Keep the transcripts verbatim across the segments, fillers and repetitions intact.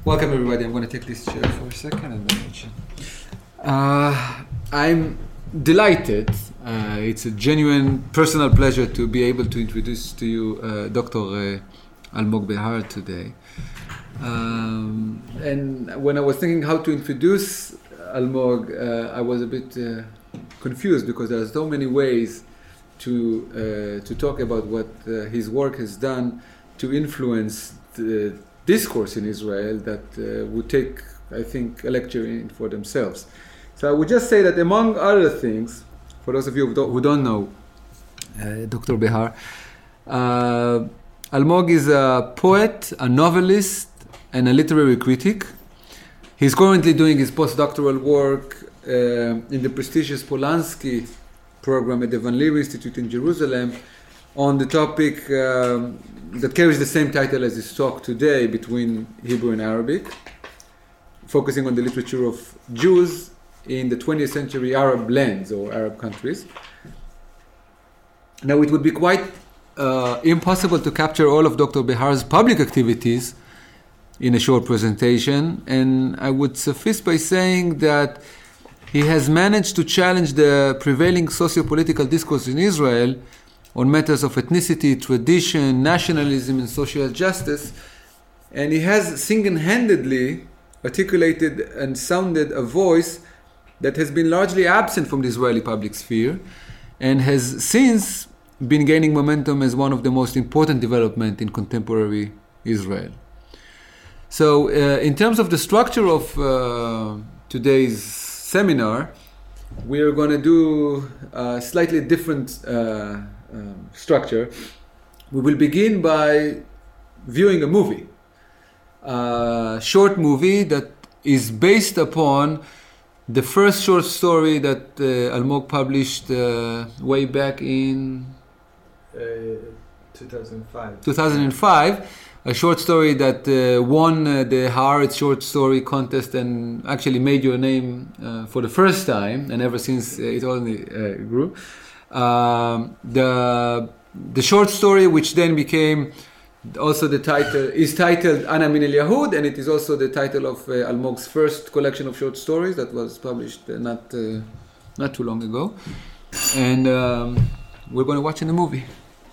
Welcome everybody. I'm going to take this chair for a second and then uh, I'm delighted. Uh, it's a genuine personal pleasure to be able to introduce to you uh, Doctor Uh, Almog Behar today. Um, and when I was thinking how to introduce Almog, uh, I was a bit uh, confused because there are so many ways to uh, to talk about what uh, his work has done to influence the discourse in Israel that uh, would take, I think, a lecture in for themselves. So I would just say that among other things, for those of you who don't, who don't know uh, Doctor Behar, uh, Almog is a poet, a novelist, and a literary critic. He's currently doing his postdoctoral work uh, in the prestigious Polanski program at the Van Leer Institute in Jerusalem on the topic um, that carries the same title as his talk today, between Hebrew and Arabic, focusing on the literature of Jews in the twentieth century Arab lands or Arab countries. Now, it would be quite uh, impossible to capture all of Doctor Behar's public activities in a short presentation, and I would suffice by saying that he has managed to challenge the prevailing socio-political discourse in Israel on matters of ethnicity, tradition, nationalism, and social justice, and he has single-handedly articulated and sounded a voice that has been largely absent from the Israeli public sphere and has since been gaining momentum as one of the most important developments in contemporary Israel. So uh, in terms of the structure of uh, today's seminar, we are going to do a slightly different uh, um, structure. We will begin by viewing a movie, a short movie that is based upon the first short story that uh, Almog published uh, way back in uh, two thousand five. two thousand five, a short story that uh, won uh, the Haaretz short story contest and actually made your name uh, for the first time, and ever since uh, it only uh, grew. Um, the the short story, which then became also the title, is titled Ana Min El-Yahud, and it is also the title of uh, Almog's first collection of short stories that was published uh, not uh, not too long ago. And um, we're going to watch in the movie.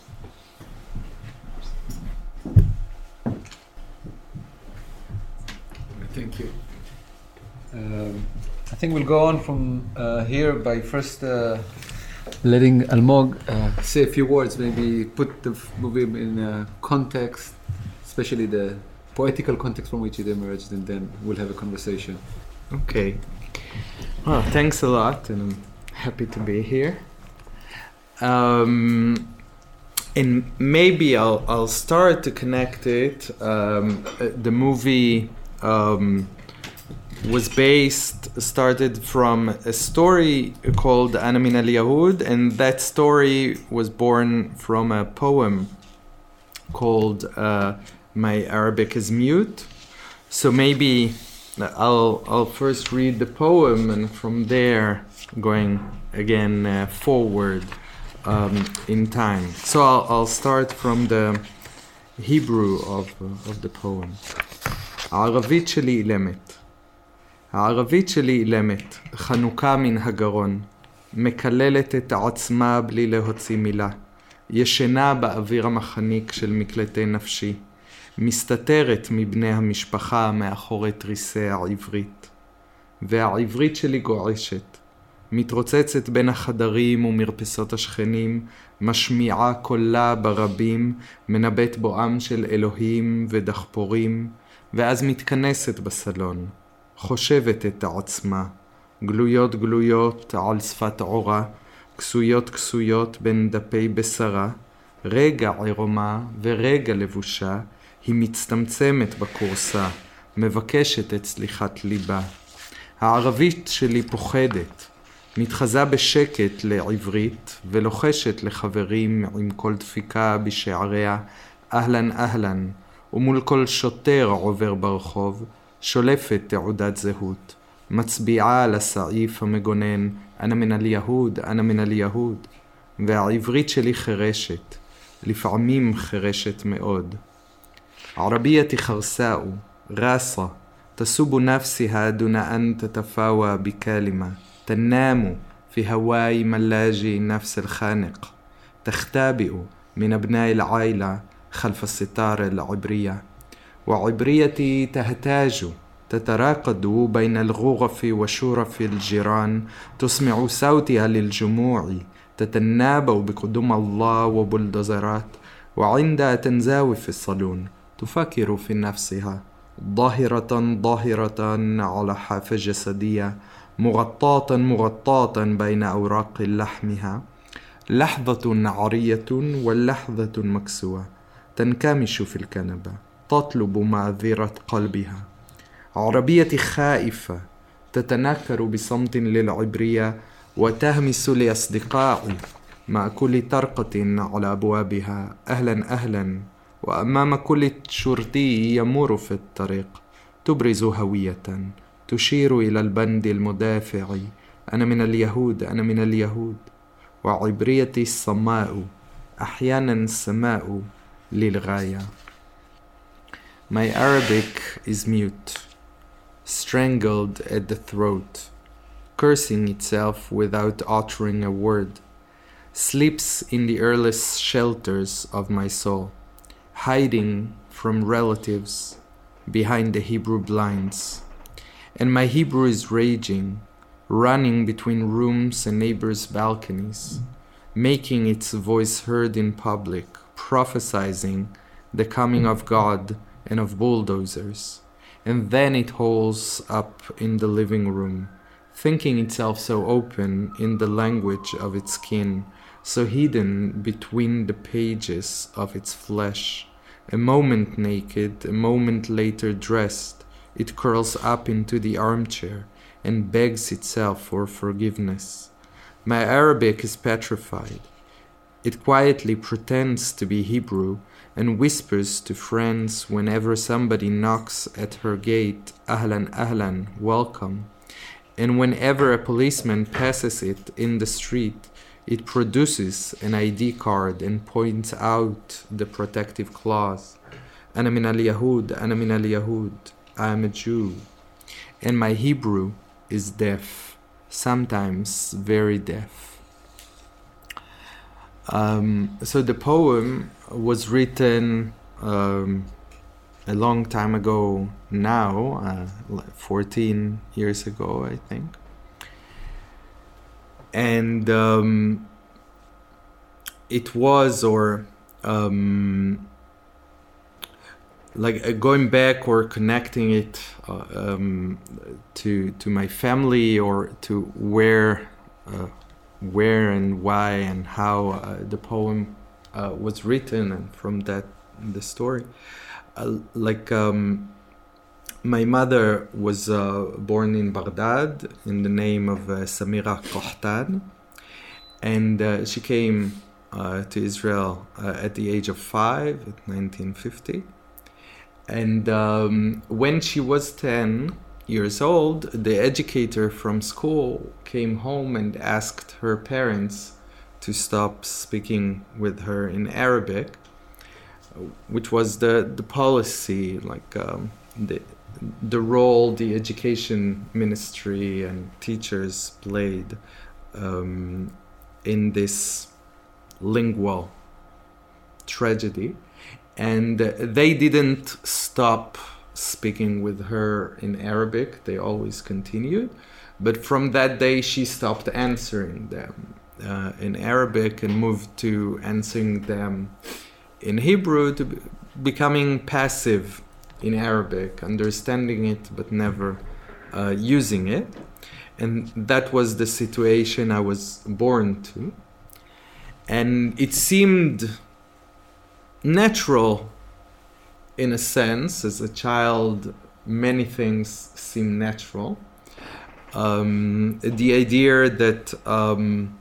Thank you. Um, I think we'll go on from uh, here by first uh, letting Almog uh, say a few words, maybe put the movie in uh, context, especially the poetical context from which it emerged, and then we'll have a conversation. Okay. Well, thanks a lot, and I'm happy to be here. Um, and maybe I'll I'll start to connect it. Um, the movie um, was based, started from a story called Ana Min El-Yahud, and that story was born from a poem called uh, My Arabic is Mute. So maybe I'll I'll first read the poem, and from there going again uh, forward um, in time. So I'll I'll start from the Hebrew of uh, of the poem. הערבית שלי אילמת. הערבית שלי אילמת, חנוכה מן הגרון, מקללת את עצמה בלי להוציא מילה, ישנה באוויר המחניק של מקלטי נפשי, מסתתרת מבני המשפחה מאחורי תריסי העברית. והעברית שלי גועשת, מתרוצצת בין החדרים ומרפסות השכנים, משמיעה קולה ברבים, מנבט בואם של אלוהים ודחפורים, ואז מתכנסת בסלון. חושבת את העצמה, גלויות גלויות על שפת עורה, כסויות כסויות בין דפי בשרה, רגע עירומה ורגע לבושה, היא מצטמצמת בקורסה, מבקשת את סליחת ליבה. הערבית שלי פוחדת, מתחזה בשקט לעברית, ולוחשת לחברים עם כל דפיקה בשעריה, אהלן אהלן, ומול כל שוטר עובר ברחוב, שולפת תעודת זהות, מצביעה על הסעיף המגונן, אנה מן אל-יהוד, אנה מן אל-יהוד, והעברית שלי חרשת, לפעמים חרשת מאוד. ערביתי חרסאו, רסה, تصب نفسها دون أن تتفاوى بكلمة، تنام في هواي ملاجئ النفس الخانق، تختبئ من أبناء العائلة خلف الستار العبرية، وعبريتي تهتاج تتراقد بين الغوغف وشرف الجيران، تسمع صوتها للجموع تتنابأ بقدوم الله وبلدوزرات، وعندها تنزوي في الصالون تفكر في نفسها ظاهرة ظاهرة على حافة جسدية مغطاة مغطاة بين أوراق لحمها، لحظة عارية واللحظة مكسوة، تنكمش في الكنبة تطلب معذرة قلبها. عربيتي خائفة تتنكر بصمت للعبرية وتهمس لأصدقائي مع كل طرقة على أبوابها أهلا أهلا، وأمام كل شرطي يمر في الطريق تبرز هوية تشير إلى البند المدافع أنا من اليهود أنا من اليهود. وعبريتي الصماء أحيانا سماء للغاية. My Arabic is mute, strangled at the throat, cursing itself without uttering a word, sleeps in the earless shelters of my soul, hiding from relatives behind the Hebrew blinds. And my Hebrew is raging, running between rooms and neighbors' balconies, making its voice heard in public, prophesying the coming of God and of bulldozers. And then it holds up in the living room, thinking itself so open in the language of its skin, so hidden between the pages of its flesh. A moment naked, a moment later dressed, it curls up into the armchair and begs itself for forgiveness. My Arabic is petrified. It quietly pretends to be Hebrew and whispers to friends whenever somebody knocks at her gate, Ahlan, Ahlan, welcome. And whenever a policeman passes it in the street, it produces an I D card and points out the protective clause. أنا من اليهود, أنا من اليهود, I am a Jew. And my Hebrew is deaf, sometimes very deaf. Um, so the poem was written um, a long time ago now, uh, like fourteen years ago, I think. And um, it was, or um, like uh, going back or connecting it uh, um, to to my family, or to where uh, where and why and how uh, the poem uh, was written, and from that the story. Uh, like um, my mother was uh, born in Baghdad in the name of uh, Samira Kohtan, and uh, she came uh, to Israel uh, at the age of five, at nineteen fifty. And um, when she was ten years old, the educator from school came home and asked her parents to stop speaking with her in Arabic, which was the, the policy, like um, the, the role the education ministry and teachers played um, in this lingual tragedy. And they didn't stop speaking with her in Arabic, they always continued. But from that day, she stopped answering them uh, in Arabic and moved to answering them in Hebrew, to be becoming passive in Arabic, understanding it but never uh, using it. And that was the situation I was born to. And it seemed natural in a sense. As a child, many things seem natural. Um, the idea that um,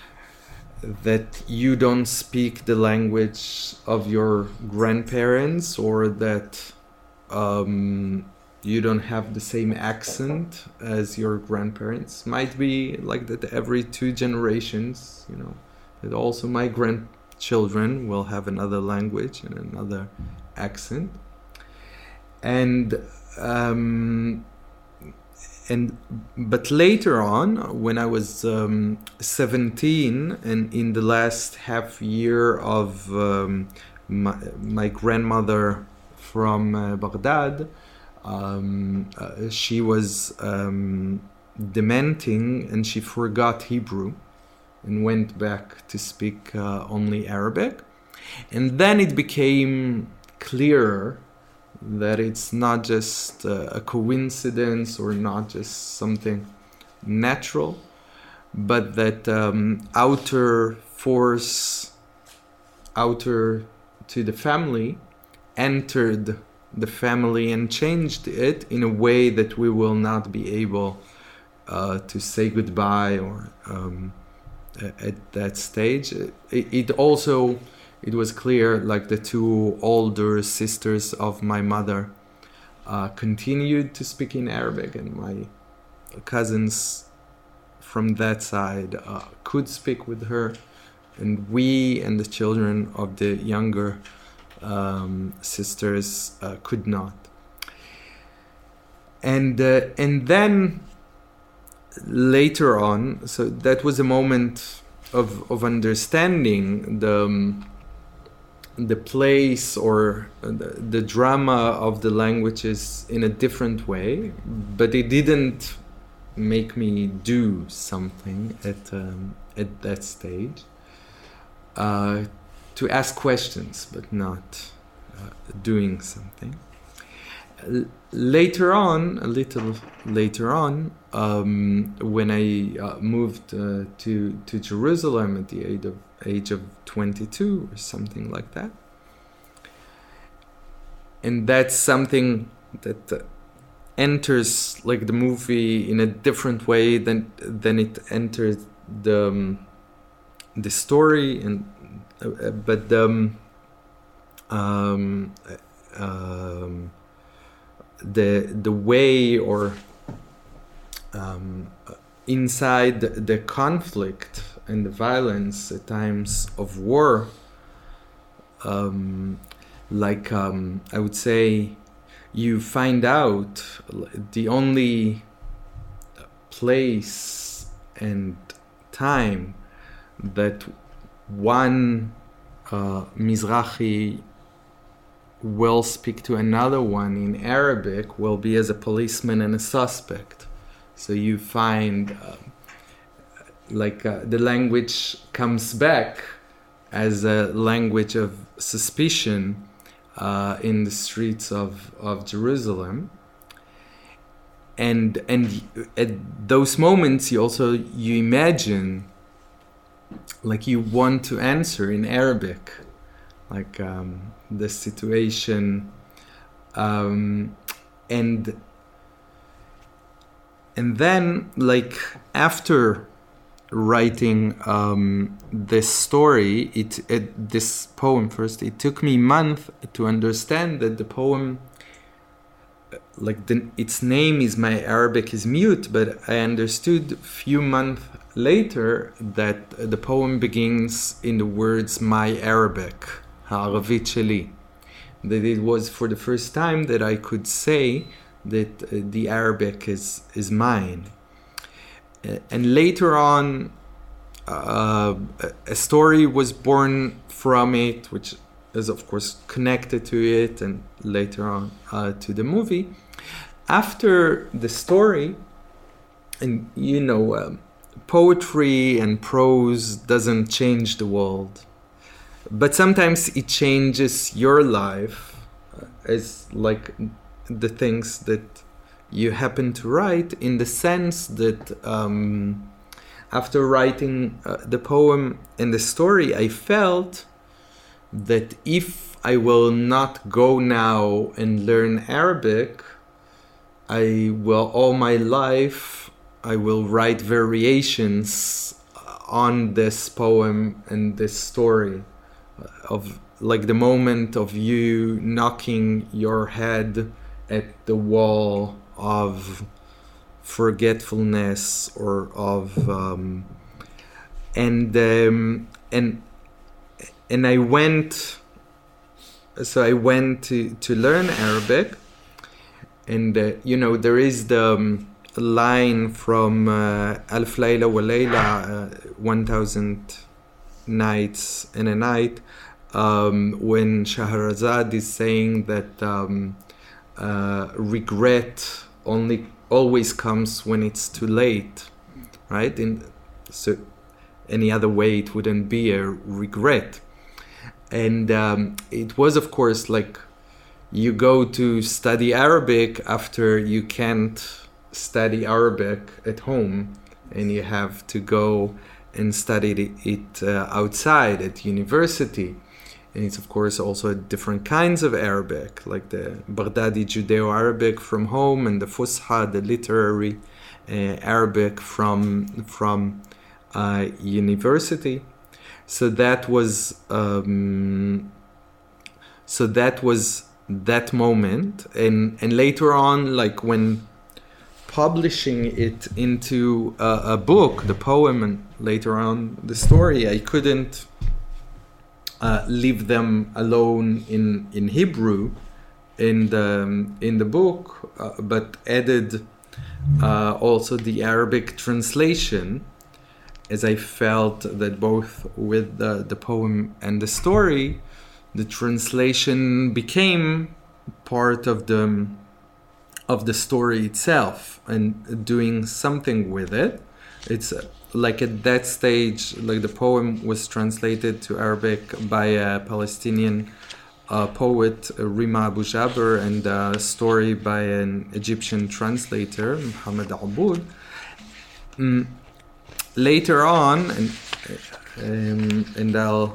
that you don't speak the language of your grandparents, or that um, you don't have the same accent as your grandparents, might be like that every two generations, you know, that also my grandchildren will have another language and another accent. And um, and but later on, when I was um, seventeen, and in the last half year of um, my, my grandmother from uh, Baghdad, um, uh, she was um, dementing, and she forgot Hebrew and went back to speak uh, only Arabic. And then it became clearer that it's not just uh, a coincidence or not just something natural, but that um, outer force, outer to the family, entered the family and changed it in a way that we will not be able uh, to say goodbye or um, at that stage. It, it also, it was clear, like the two older sisters of my mother uh, continued to speak in Arabic, and my cousins from that side uh, could speak with her, and we and the children of the younger um, sisters uh, could not. And uh, and then later on, so that was a moment of of understanding the um, the place or the, the drama of the languages in a different way, but it didn't make me do something at um, at that stage. Uh, to ask questions, but not uh, doing something. L- later on, a little later on, um, when I uh, moved uh, to to Jerusalem at the age of age of twenty-two or something like that, and that's something that uh, enters like the movie in a different way than than it entered the um, the story, and uh, but um, um, um, the the way or um, inside the, the conflict and the violence at times of war, um, like um, I would say, you find out the only place and time that one uh, Mizrahi will speak to another one in Arabic will be as a policeman and a suspect. So you find uh, like uh, the language comes back as a language of suspicion uh, in the streets of, of Jerusalem. And and at those moments you also you imagine like you want to answer in Arabic, like um, the situation, um, and and then like after writing um, this story, it, it this poem first, it took me a month to understand that the poem, like the, its name is My Arabic is Mute, but I understood a few months later that the poem begins in the words My Arabic, Ha'aravit Sheli. That it was for the first time that I could say that uh, the Arabic is, is mine. Uh, and later on, uh, a story was born from it, which is of course connected to it, and later on uh, to the movie. After the story, and you know, um, poetry and prose doesn't change the world, but sometimes it changes your life uh, as like the things that you happen to write, in the sense that um, after writing uh, the poem and the story, I felt that if I will not go now and learn Arabic, I will all my life I will write variations on this poem and this story of like the moment of you knocking your head at the wall of forgetfulness or of um, and um, and and I went so I went to, to learn Arabic, and uh, you know, there is the um, line from uh, Alf Layla wa Layla, uh, one thousand nights and a night, um, when Shahrazad is saying that um, uh, regret only always comes when it's too late, right? And so any other way it wouldn't be a regret. And um, it was, of course, like you go to study Arabic after you can't study Arabic at home, and you have to go and study it, it uh, outside at university. And it's, of course, also different kinds of Arabic, like the Baghdadi Judeo-Arabic from home, and the Fusha, the literary uh, Arabic from from uh, university. So that was um, so that was that moment, and and later on, like when publishing it into a, a book, the poem, and later on the story, I couldn't uh, leave them alone in in Hebrew in the in the book, uh, but added uh, also the Arabic translation, as I felt that both with the, the poem and the story, the translation became part of the of the story itself, and doing something with it. It's like at that stage, like the poem was translated to Arabic by a Palestinian uh, poet, Rima Abu Jaber, and a story by an Egyptian translator, Muhammad Aboud. Mm. Later on, and, um, and I'll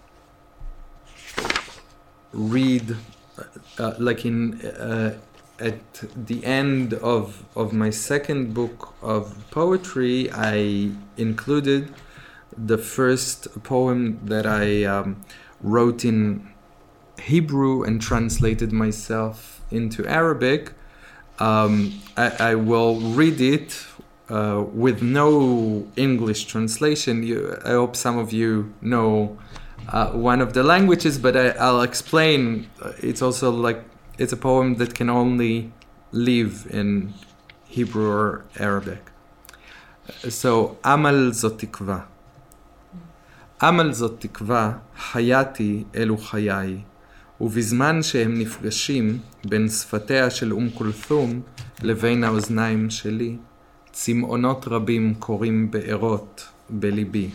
read, uh, like in uh, at the end of of my second book of poetry, I included the first poem that I um, wrote in Hebrew and translated myself into Arabic. Um, I, I will read it uh, with no English translation. You, I hope some of you know uh, one of the languages, but I, I'll explain. It's also like it's a poem that can only live in Hebrew or Arabic. So, Amal zot tikva. Amal zot tikva, hayati elu hayai. ובזמן שהם נפגשים בין שפתיה של אום כולתום לבין האוזניים שלי, צמאונות רבים קוראים בארות בליבי.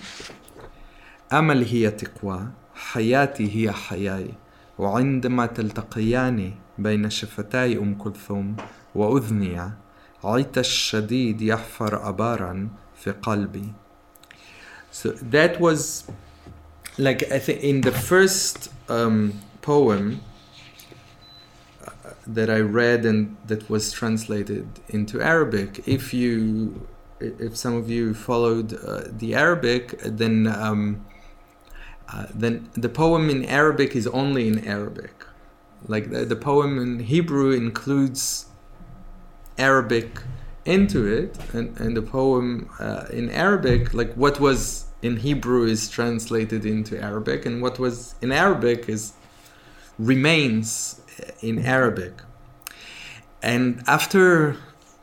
אמל היא התקווה, חייתי היא החיי, وعندما تلتقياني بين شفتي أم كلثوم وأذنيا عطش شديد يحفر أبارا في قلبي. So that was like, I think in the first um, poem uh, that I read and that was translated into Arabic. If you, if some of you followed uh, the Arabic, then um, uh, then the poem in Arabic is only in Arabic. Like the, the poem in Hebrew includes Arabic into it, and, and the poem uh, in Arabic, like what was in Hebrew is translated into Arabic, and what was in Arabic is remains in Arabic. And after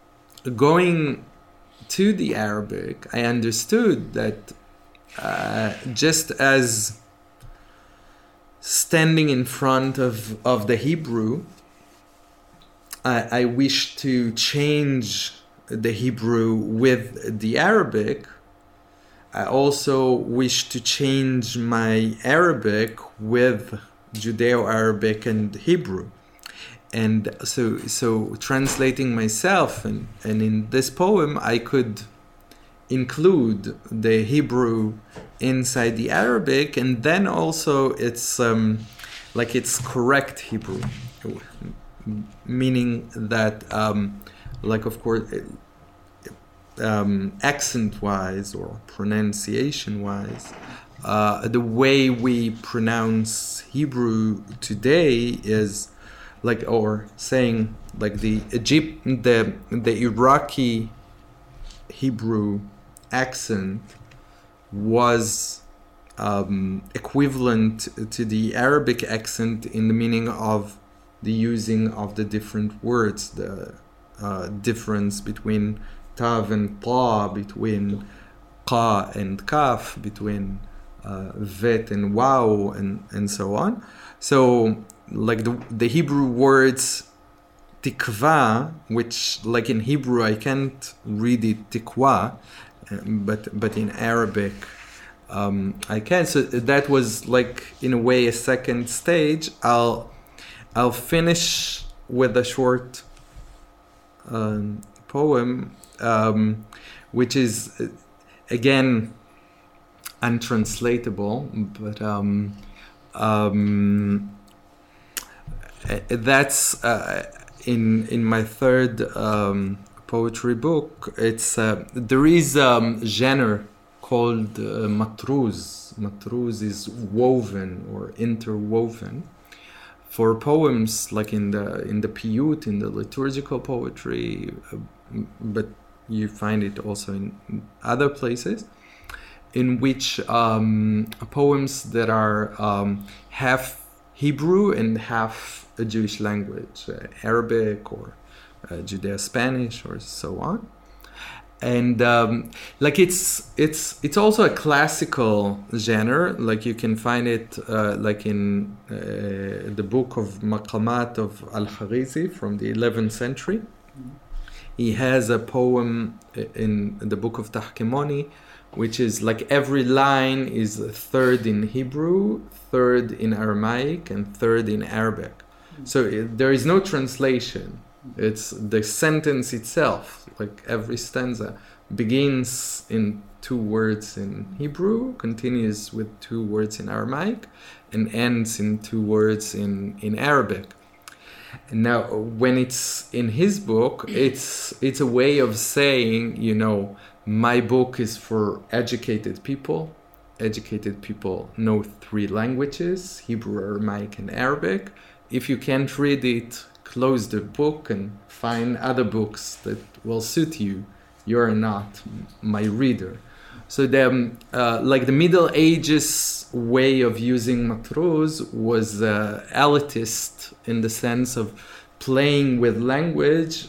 going to the Arabic, I understood that uh, just as standing in front of, of the Hebrew, I, I wish to change the Hebrew with the Arabic. I also wish to change my Arabic with Judeo-Arabic and Hebrew. And so so translating myself, and, and in this poem I could include the Hebrew inside the Arabic, and then also it's um, like it's correct Hebrew, meaning that um, like of course um, accent-wise or pronunciation-wise, Uh, the way we pronounce Hebrew today is like, or saying like the Egypt, the the Iraqi Hebrew accent was um, equivalent to the Arabic accent in the meaning of the using of the different words, the uh, difference between tav and ta, between qa and kaf, between uh, vet and wow, and, and so on. So like the, the Hebrew words tikva, which like in Hebrew I can't read it tikwa, but but in Arabic um, I can. So that was like in a way a second stage. I'll I'll finish with a short um, poem, um, which is uh, again untranslatable, but um, um, that's uh, in in my third um, poetry book. It's uh, there is a um, genre called uh, matruz. Matruz is woven or interwoven for poems, like in the in the piyut, in the liturgical poetry, uh, but you find it also in other places, in which um, poems that are um, half Hebrew and half a Jewish language, uh, Arabic or uh, Judeo-Spanish or so on. And um, like it's it's it's also a classical genre. Like you can find it uh, like in uh, the book of Maqamat of Al-Kharizi from the eleventh century. Mm-hmm. He has a poem in the book of Tahkemoni, which is like every line is a third in Hebrew, third in Aramaic, and third in Arabic. Mm-hmm. So it, there is no translation. It's the sentence itself, like every stanza begins in two words in Hebrew, continues with two words in Aramaic, and ends in two words in, in Arabic. And now, when it's in his book, it's it's a way of saying, you know, my book is for educated people. Educated people know three languages, Hebrew, Aramaic, and Arabic. If you can't read it, close the book and find other books that will suit you. You're not my reader. So the uh, like the Middle Ages way of using matruz was uh, elitist in the sense of playing with language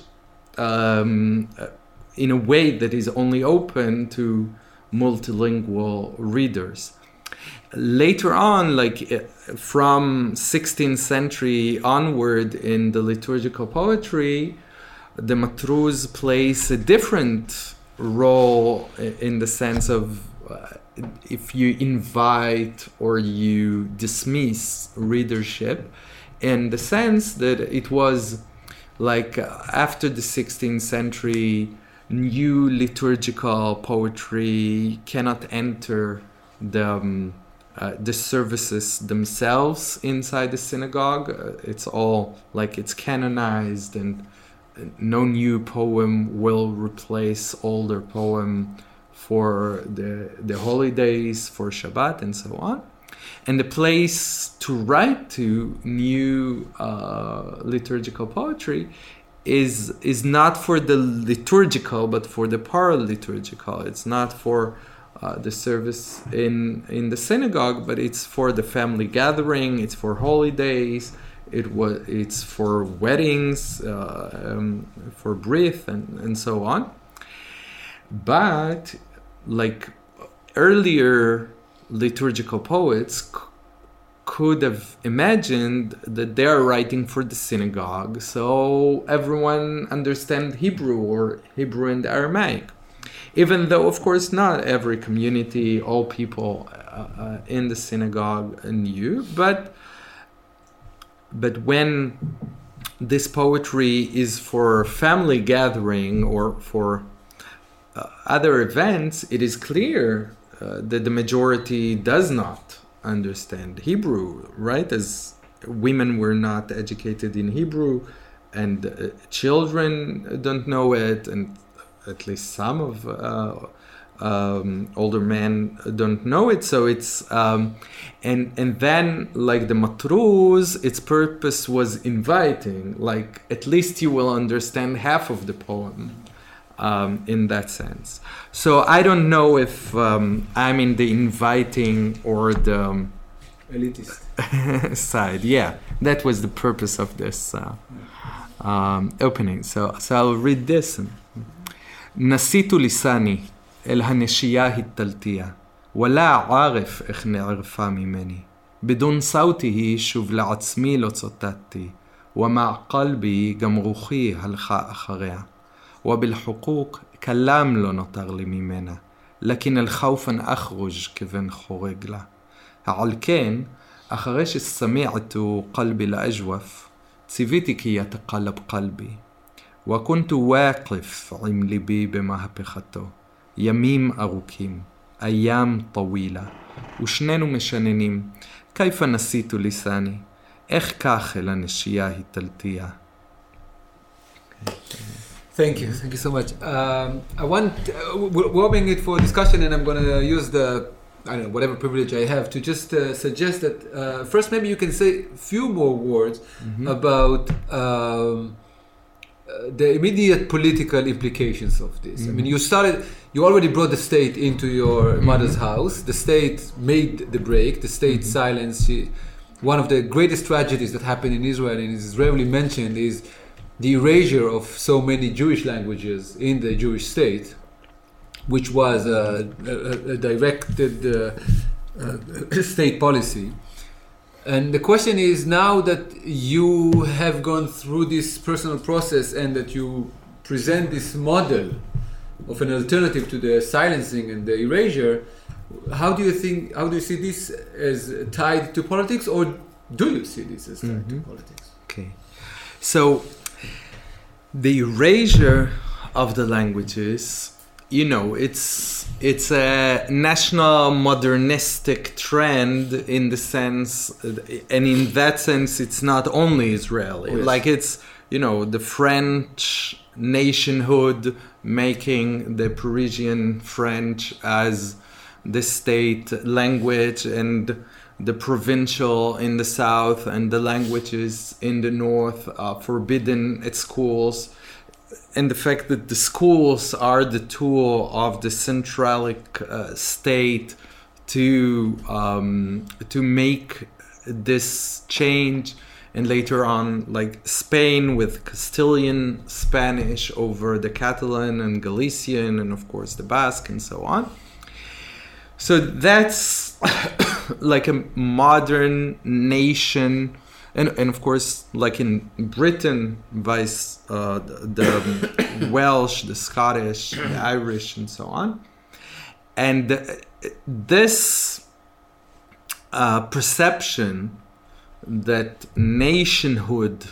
um, in a way that is only open to multilingual readers. Later on, like from sixteenth century onward in the liturgical poetry, the matruz plays a different role in the sense of uh, if you invite or you dismiss readership, in the sense that it was like after the sixteenth century, new liturgical poetry cannot enter the um, Uh, the services themselves inside the synagogue. Uh, it's all like it's canonized, and no new poem will replace older poem for the the holidays, for Shabbat, and so on. And the place to write to new uh, liturgical poetry is is not for the liturgical, but for the paraliturgical. It's not for Uh, the service in in the synagogue, but it's for the family gathering, it's for holidays, it was it's for weddings, uh, um, for brit and, and so on. But like earlier liturgical poets c- could have imagined that they are writing for the synagogue, so everyone understands Hebrew or Hebrew and Aramaic. Even though, of course, not every community, all people uh, uh, in the synagogue knew, but but when this poetry is for family gathering or for uh, other events, it is clear uh, that the majority does not understand Hebrew, right? As women were not educated in Hebrew, and uh, children don't know it, and at least some of uh, um, older men don't know it. So it's um, and and then like the matruz, its purpose was inviting. Like at least you will understand half of the poem um, in that sense. So I don't know if um, I'm in the inviting or the um, elitist side. Yeah, that was the purpose of this uh, um, opening. So, so I'll read this. نسيت لساني إل هالنشية التلتية ولا عارف إخ نعرفها ממני بدون صوته שוב לעצמי לא צוטטתי ومع قلبي גם רוחי הלכה אחריה وبالحقوق كلام לא נותר לי ממנה لكن الخوف أن أخرج كبن خورج לה على כן אחרי שסמעت قلبي لأجوف ציוויתי כי יתقلب قلبي وكنت واقف עם ליבי במהפכתו ימים ארוכים أيام طويلة ושנינו משננים كيف نسيت لساني איך כך אל הנשייה התלתייה. Thank you, thank you so much. Um, I want, uh, we're warming it for discussion, and I'm going to use the, I don't know, whatever privilege I have to just uh, suggest that uh, first maybe you can say a few more words mm-hmm. about um, uh, the immediate political implications of this. Mm-hmm. I mean, you started, you already brought the state into your mm-hmm. mother's house. The state made the break. The state mm-hmm. silenced. She, one of the greatest tragedies that happened in Israel and is rarely mentioned is the erasure of so many Jewish languages in the Jewish state, which was a, a, a directed uh, uh, state policy. And the question is, now that you have gone through this personal process and that you present this model of an alternative to the silencing and the erasure, how do you think, how do you see this as tied to politics, or do you see this as tied mm-hmm. to politics? Okay. So, the erasure of the languages, you know, it's it's a national modernistic trend in the sense, and in that sense, it's not only Israeli. Oh, yes. Like it's, you know, the French nationhood making the Parisian French as the state language, and the provincial in the south and the languages in the north are forbidden at schools, and the fact that the schools are the tool of the centralic uh, state to um, to make this change, and later on, like Spain with Castilian Spanish over the Catalan and Galician, and of course the Basque and so on. So that's like a modern nation, and and of course, like in Britain, vice uh, the, the Welsh, the Scottish, the Irish, and so on. And this uh, perception that nationhood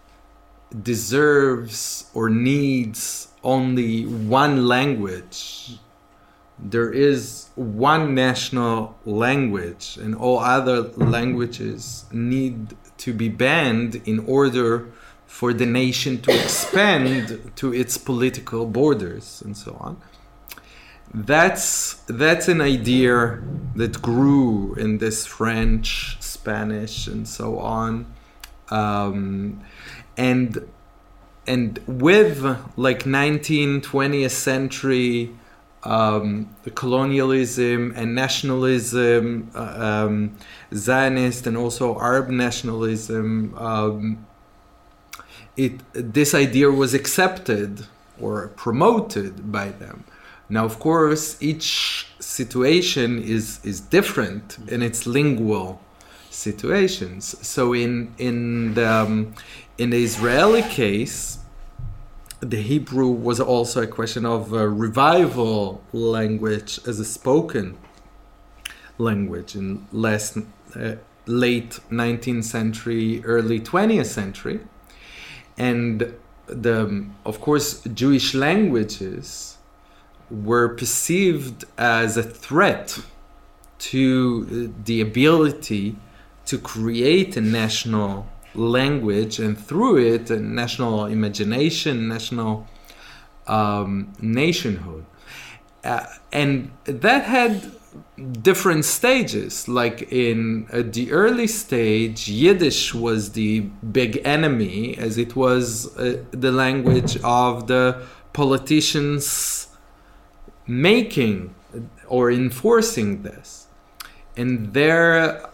deserves or needs only one language. There is one national language, and all other languages need to be banned in order for the nation to expand to its political borders and so on. That's that's an idea that grew in this French, Spanish, and so on, um, and and with like nineteenth, twentieth century. Um, the colonialism and nationalism, uh, um, Zionist and also Arab nationalism, um, it this idea was accepted or promoted by them. Now, of course, each situation is is different in its lingual situations. So, in in the um, in the Israeli case, the Hebrew was also a question of uh, revival language as a spoken language in less, uh, late nineteenth century, early twentieth century. And the, of course, Jewish languages were perceived as a threat to the ability to create a national language, and through it, a national imagination, national um, nationhood. Uh, and that had different stages. Like in uh, the early stage, Yiddish was the big enemy, as it was uh, the language of the politicians making or enforcing this. And there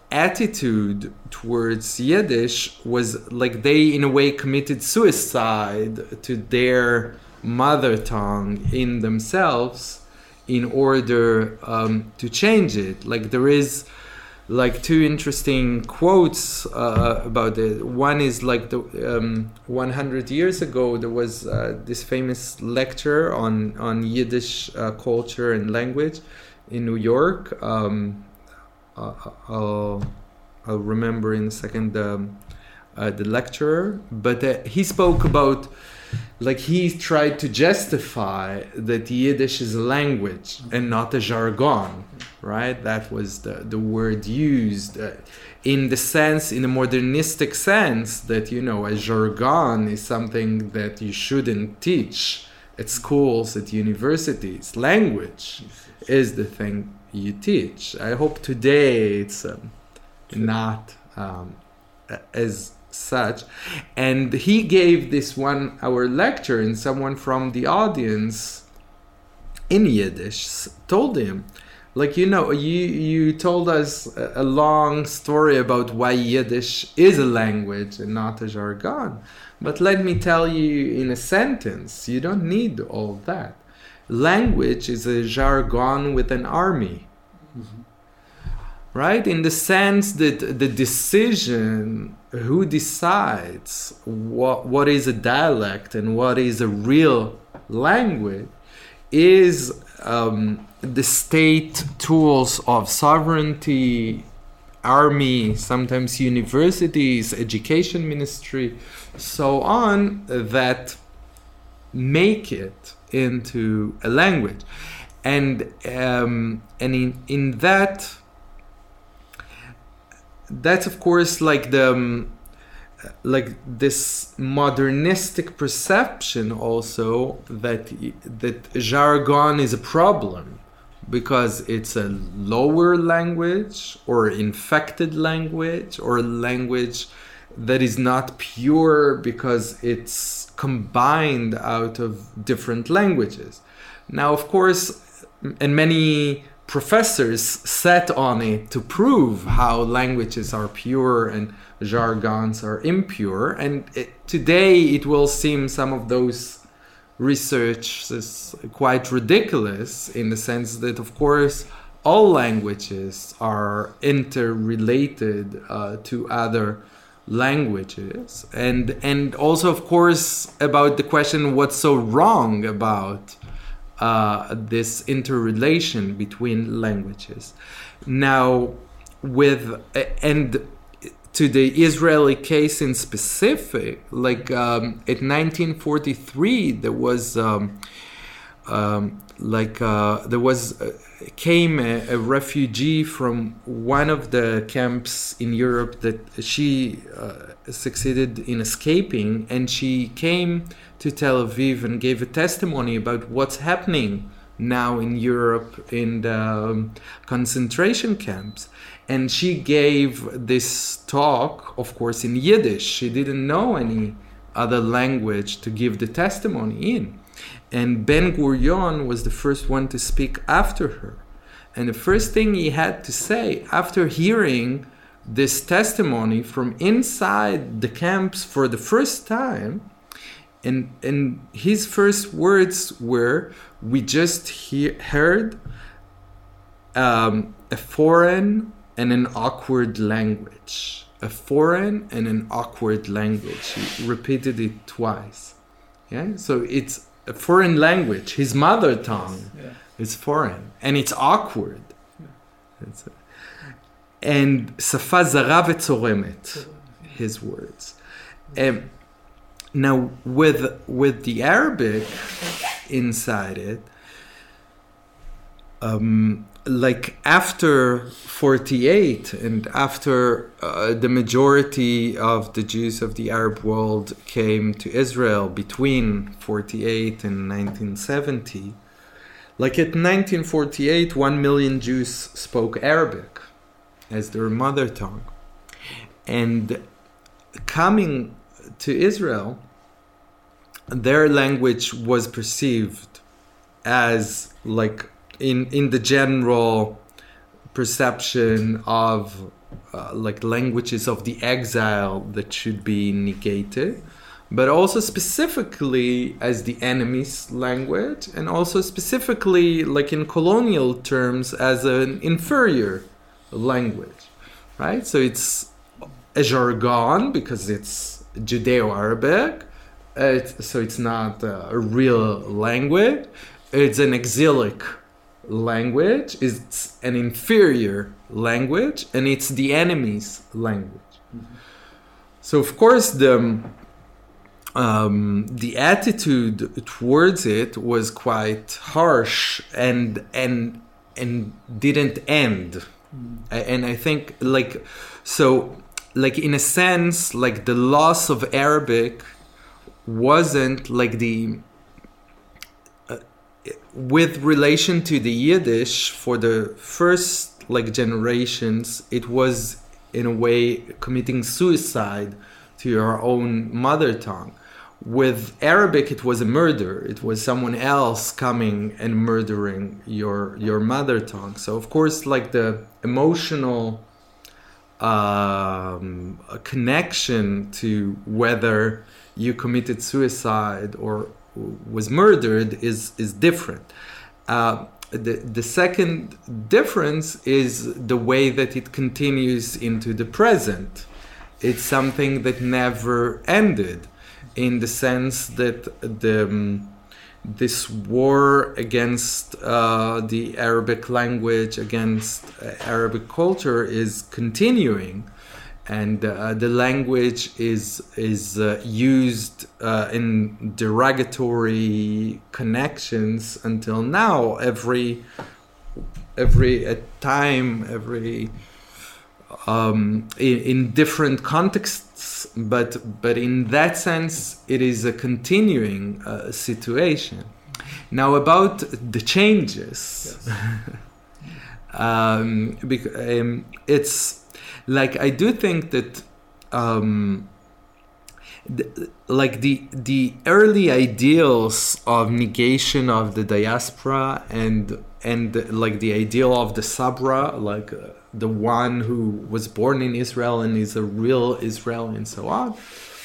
attitude towards Yiddish was like they in a way committed suicide to their mother tongue in themselves in order um, to change it. Like there is like two interesting quotes uh, about it. One is like the um, one hundred years ago there was uh, this famous lecture on on Yiddish uh, culture and language in New York. Um, uh, I'll I'll remember in a second um, uh, the lecturer, but uh, he spoke about like he tried to justify that Yiddish is a language and not a jargon, right? That was the, the word used uh, in the sense, in a modernistic sense, that, you know, a jargon is something that you shouldn't teach at schools, at universities. Language is the thing you teach. I hope today it's um, not um, as such. And he gave this one hour lecture, and someone from the audience in Yiddish told him, like, you know, you you told us a, a long story about why Yiddish is a language and not a jargon, but let me tell you in a sentence, you don't need all that. Language is a jargon with an army. Mm-hmm. Right? In the sense that the decision, who decides what what is a dialect and what is a real language, is um, the state tools of sovereignty, army, sometimes universities, education ministry, so on, that make it into a language. And um, and in, in that that's of course like the um, like this modernistic perception also that that jargon is a problem because it's a lower language or infected language or a language that is not pure because it's combined out of different languages. Now, of course, and many professors set on it to prove how languages are pure and jargons are impure, and it, today it will seem some of those research is quite ridiculous in the sense that, of course, all languages are interrelated uh, to other languages, and and also, of course, about the question what's so wrong about Uh, this interrelation between languages. Now, with and to the Israeli case in specific, like um, in nineteen forty-three, there was um, um, like uh, there was uh, came a, a refugee from one of the camps in Europe that she uh, succeeded in escaping, and she came to Tel Aviv and gave a testimony about what's happening now in Europe in the um, concentration camps. And she gave this talk, of course, in Yiddish. She didn't know any other language to give the testimony in. And Ben Gurion was the first one to speak after her. And the first thing he had to say after hearing this testimony from inside the camps for the first time, And, and his first words were, we just he- heard um, a foreign and an awkward language. A foreign and an awkward language. He repeated it twice. Yeah? So it's a foreign language. His mother tongue yeah. is foreign. And it's awkward. Yeah. It's a, and שפה זרה וצורמת, his words. Um, Now, with with the Arabic inside it, um, like after forty-eight and after uh, the majority of the Jews of the Arab world came to Israel between forty-eight and nineteen seventy, like at nineteen forty-eight, one million Jews spoke Arabic as their mother tongue. And coming to Israel, their language was perceived as like in in the general perception of uh, like languages of the exile that should be negated, but also specifically as the enemy's language, and also specifically, like in colonial terms, as an inferior language, right? So it's a jargon because it's Judeo-Arabic, it's, so it's not a real language. It's an exilic language, it's an inferior language, and it's the enemy's language. Mm-hmm. So of course the um, the attitude towards it was quite harsh and and and didn't end. Mm-hmm. And I think like so like in a sense like the loss of Arabic wasn't like the with relation to the Yiddish, for the first like generations, it was in a way committing suicide to your own mother tongue. With Arabic, it was a murder. It was someone else coming and murdering your your mother tongue. So of course, like the emotional um, connection to whether you committed suicide or was murdered is is different. Uh, the the second difference is the way that it continues into the present. It's something that never ended, in the sense that the um, this war against uh, the Arabic language, against uh, Arabic culture, is continuing. And uh, the language is is uh, used uh, in derogatory connections until now. Every every uh, time, every um, in, in different contexts, but but in that sense, it is a continuing uh, situation. Now about the changes, yes. um, because, um, it's. Like I do think that, um, the, like the the early ideals of negation of the diaspora and and like the ideal of the Sabra, like uh, the one who was born in Israel and is a real Israeli and so on,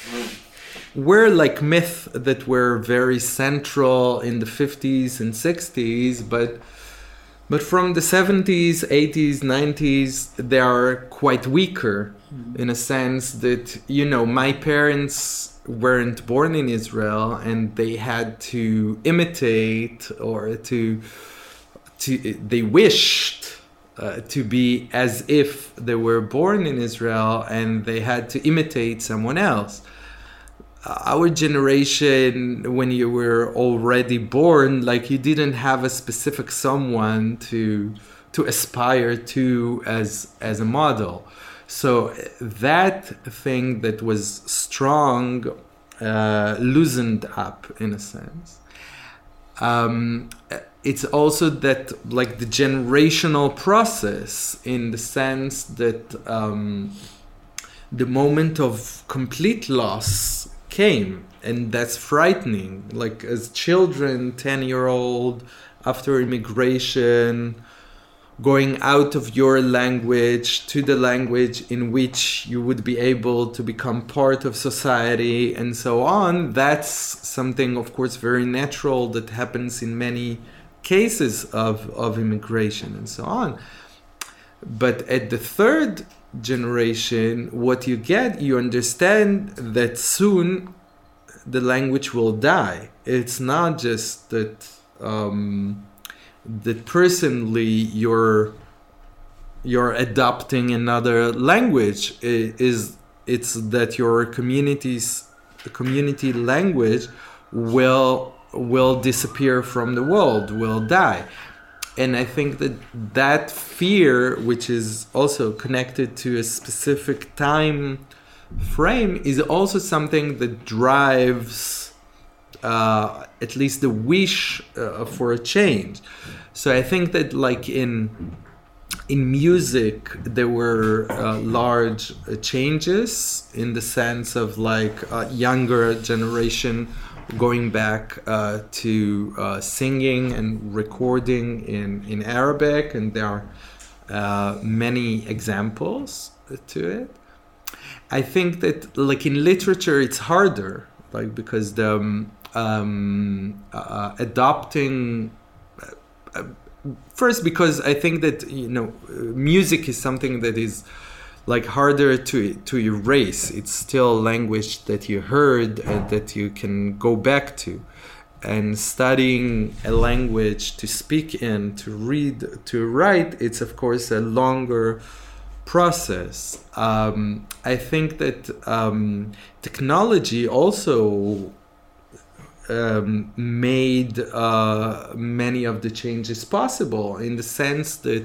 were like myths that were very central in the fifties and sixties, but. But from the seventies, eighties, nineties, they are quite weaker, mm-hmm. in a sense that, you know, my parents weren't born in Israel and they had to imitate or to, to they wished uh, to be as if they were born in Israel, and they had to imitate someone else. Our generation, when you were already born, like you didn't have a specific someone to to aspire to as as a model. So that thing that was strong uh, loosened up in a sense. Um, it's also that like the generational process, in the sense that um, the moment of complete loss came, and that's frightening. Like as children, ten year old, after immigration, going out of your language to the language in which you would be able to become part of society and so on, that's something of course very natural that happens in many cases of, of immigration and so on. But at the third generation, what you get, you understand that soon the language will die. It's not just that um, that personally you're you're adopting another language. It is it's that your community's community language will will disappear from the world, will die. And I think that that fear, which is also connected to a specific time frame, is also something that drives uh, at least the wish uh, for a change. So I think that like in in music, there were uh, large uh, changes in the sense of like a younger generation going back uh, to uh, singing and recording in, in Arabic, and there are uh, many examples. to it. I think that like in literature it's harder, like because the um, um, uh, adopting uh, first because I think that you know music is something that is like harder to to erase. It's still language that you heard and that you can go back to. And studying a language to speak in, to read, to write, it's of course a longer process. Um, I think that um, technology also um, made uh, many of the changes possible, in the sense that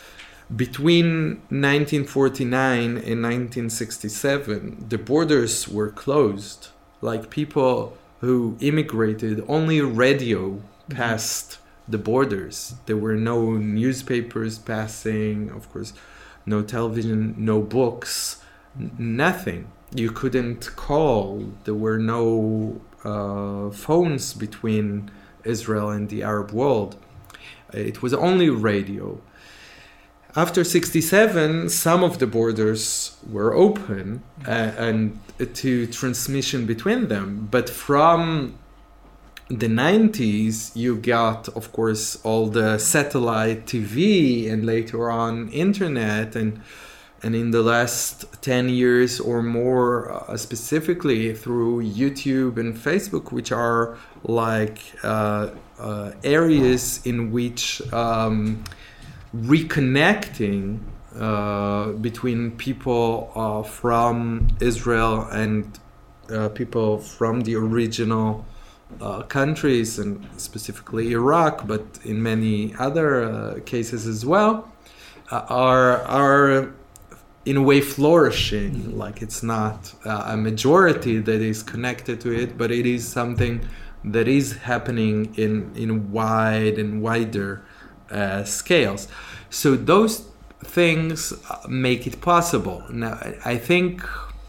between nineteen forty-nine and nineteen sixty-seven, the borders were closed. Like people who immigrated, only radio passed the borders. There were no newspapers passing, of course, no television, no books, n- nothing. You couldn't call. There were no uh, phones between Israel and the Arab world. It was only radio. After sixty-seven, some of the borders were open uh, and to transmission between them. But from the nineties, you got, of course, all the satellite T V and later on internet. And and in the last ten years or more, uh, specifically through YouTube and Facebook, which are like uh, uh, areas in which um, reconnecting uh, between people uh, from Israel and uh, people from the original uh, countries, and specifically Iraq, but in many other uh, cases as well, uh, are are in a way flourishing. Mm-hmm. Like it's not uh, a majority that is connected to it, but it is something that is happening in in wide and wider Uh, scales. So those things make it possible. Now, I think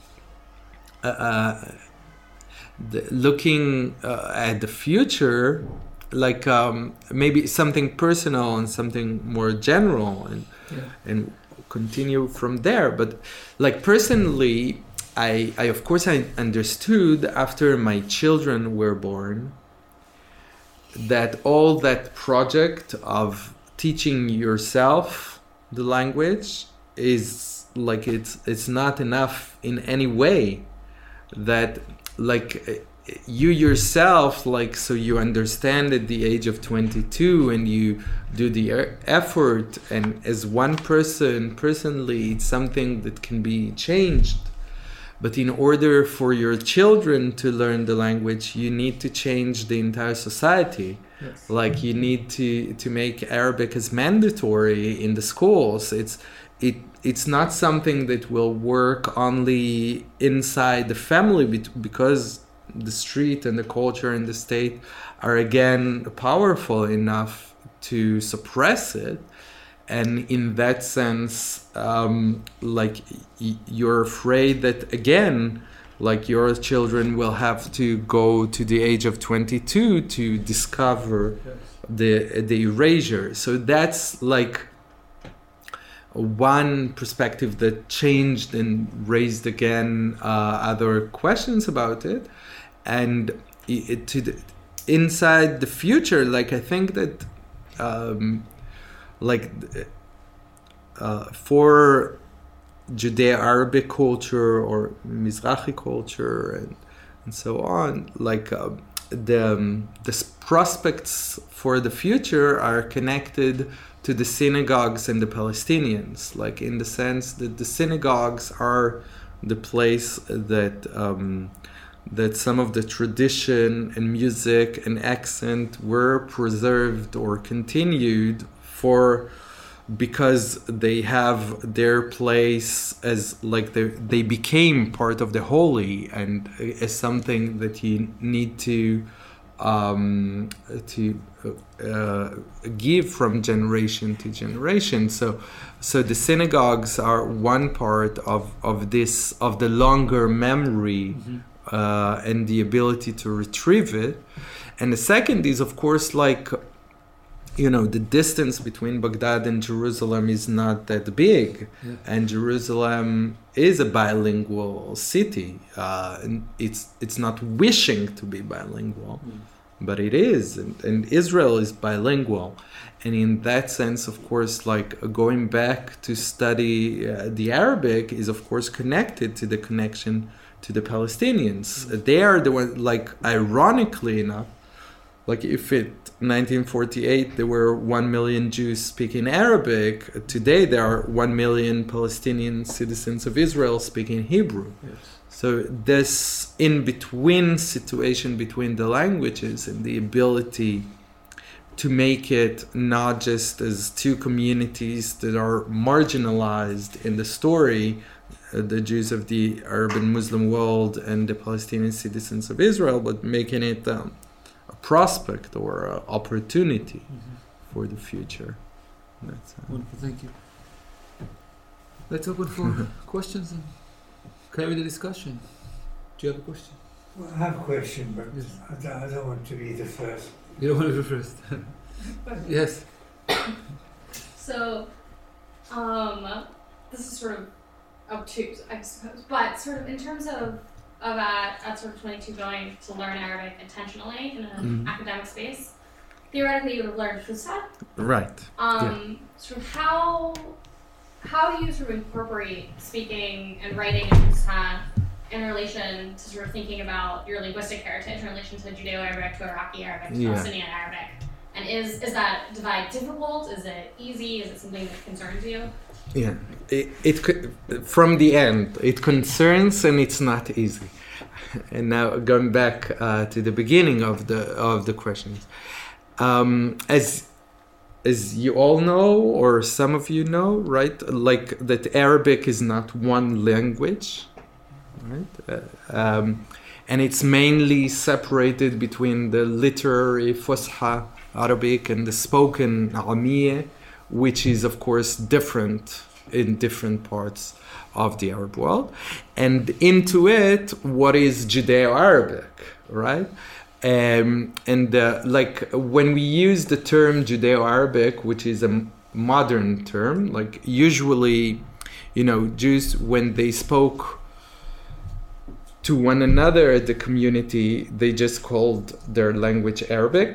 uh, the, looking uh, at the future, like um, maybe something personal and something more general, and yeah. and continue from there. But like personally, I, I of course I understood after my children were born that all that project of teaching yourself the language is like it's it's not enough in any way. That like you yourself, like so you understand at the age of twenty-two and you do the effort, and as one person personally it's something that can be changed. But in order for your children to learn the language, you need to change the entire society. Yes. Like you need to, to make Arabic as mandatory in the schools. It's it it's not something that will work only inside the family, because the street and the culture and the state are again powerful enough to suppress it. And in that sense, um, like y- you're afraid that again, like your children will have to go to the age of twenty-two to discover yes. the the erasure. So that's like one perspective that changed and raised again uh, other questions about it. And it, to the, inside the future, like I think that. Um, Like uh, for Judeo-Arabic culture or Mizrahi culture and and so on, like uh, the um, the prospects for the future are connected to the synagogues and the Palestinians. Like in the sense that the synagogues are the place that um, that some of the tradition and music and accent were preserved or continued. For because they have their place as like they they became part of the holy and as something that you need to um, to uh, give from generation to generation. So so the synagogues are one part of of this of the longer memory mm-hmm. uh, and the ability to retrieve it, and the second is of course like. you know, the distance between Baghdad and Jerusalem is not that big, Yeah. and Jerusalem is a bilingual city. Uh, and it's it's not wishing to be bilingual, Mm. but it is, and, and Israel is bilingual. And in that sense, of course, like uh, going back to study uh, the Arabic is, of course, connected to the connection to the Palestinians. Mm. They are the one, like, ironically enough, like if it nineteen forty-eight there were one million Jews speaking Arabic, today there are one million Palestinian citizens of Israel speaking Hebrew. Yes. So this in-between situation between the languages and the ability to make it not just as two communities that are marginalized in the story, uh, the Jews of the Arab and Muslim world and the Palestinian citizens of Israel, but making it um, a prospect or an opportunity Mhm. for the future. That's, uh, Wonderful, thank you. Let's open for questions and carry the discussion. Do you have a question? Well, I have a question, but Yes. I don't, I don't want to be the first. You don't want to go first? Yes. So, um, this is sort of obtuse, I suppose, but sort of in terms of of at, at sort of twenty-two going to learn Arabic intentionally in an Mhm. academic space, theoretically you would have learned Fusha. right. Um, sort of how how do you sort of incorporate speaking and writing in Fusha in relation to sort of thinking about your linguistic heritage in relation to Judeo-Arabic, to Iraqi Arabic, to Yeah. Palestinian Arabic? And is is that divide difficult? Is it easy? Is it something that concerns you? Yeah, it, it could, from the end, it concerns and it's not easy. And now going back uh, to the beginning of the of the questions, um, as as you all know, or some of you know, right? Like that Arabic is not one language, right? Uh, um, and it's mainly separated between the literary Fusha Arabic and the spoken Amiyya, which is of course different in different parts of the Arab world. And into it, what is Judeo-Arabic, right? Um, and uh, like when we use the term Judeo-Arabic, which is a modern term, like usually, you know, Jews, when they spoke to one another at the community, they just called their language Arabic.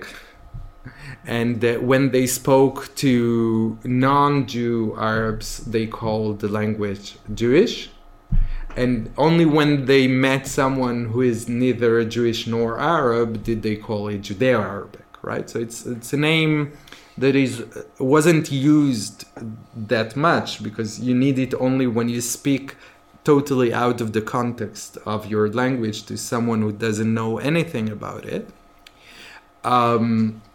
And uh, when they spoke to non-Jew Arabs, they called the language Jewish. And only when they met someone who is neither Jewish nor Arab did they call it Judeo-Arabic, right? So it's it's a name that is wasn't used that much because you need it only when you speak totally out of the context of your language to someone who doesn't know anything about it. Um,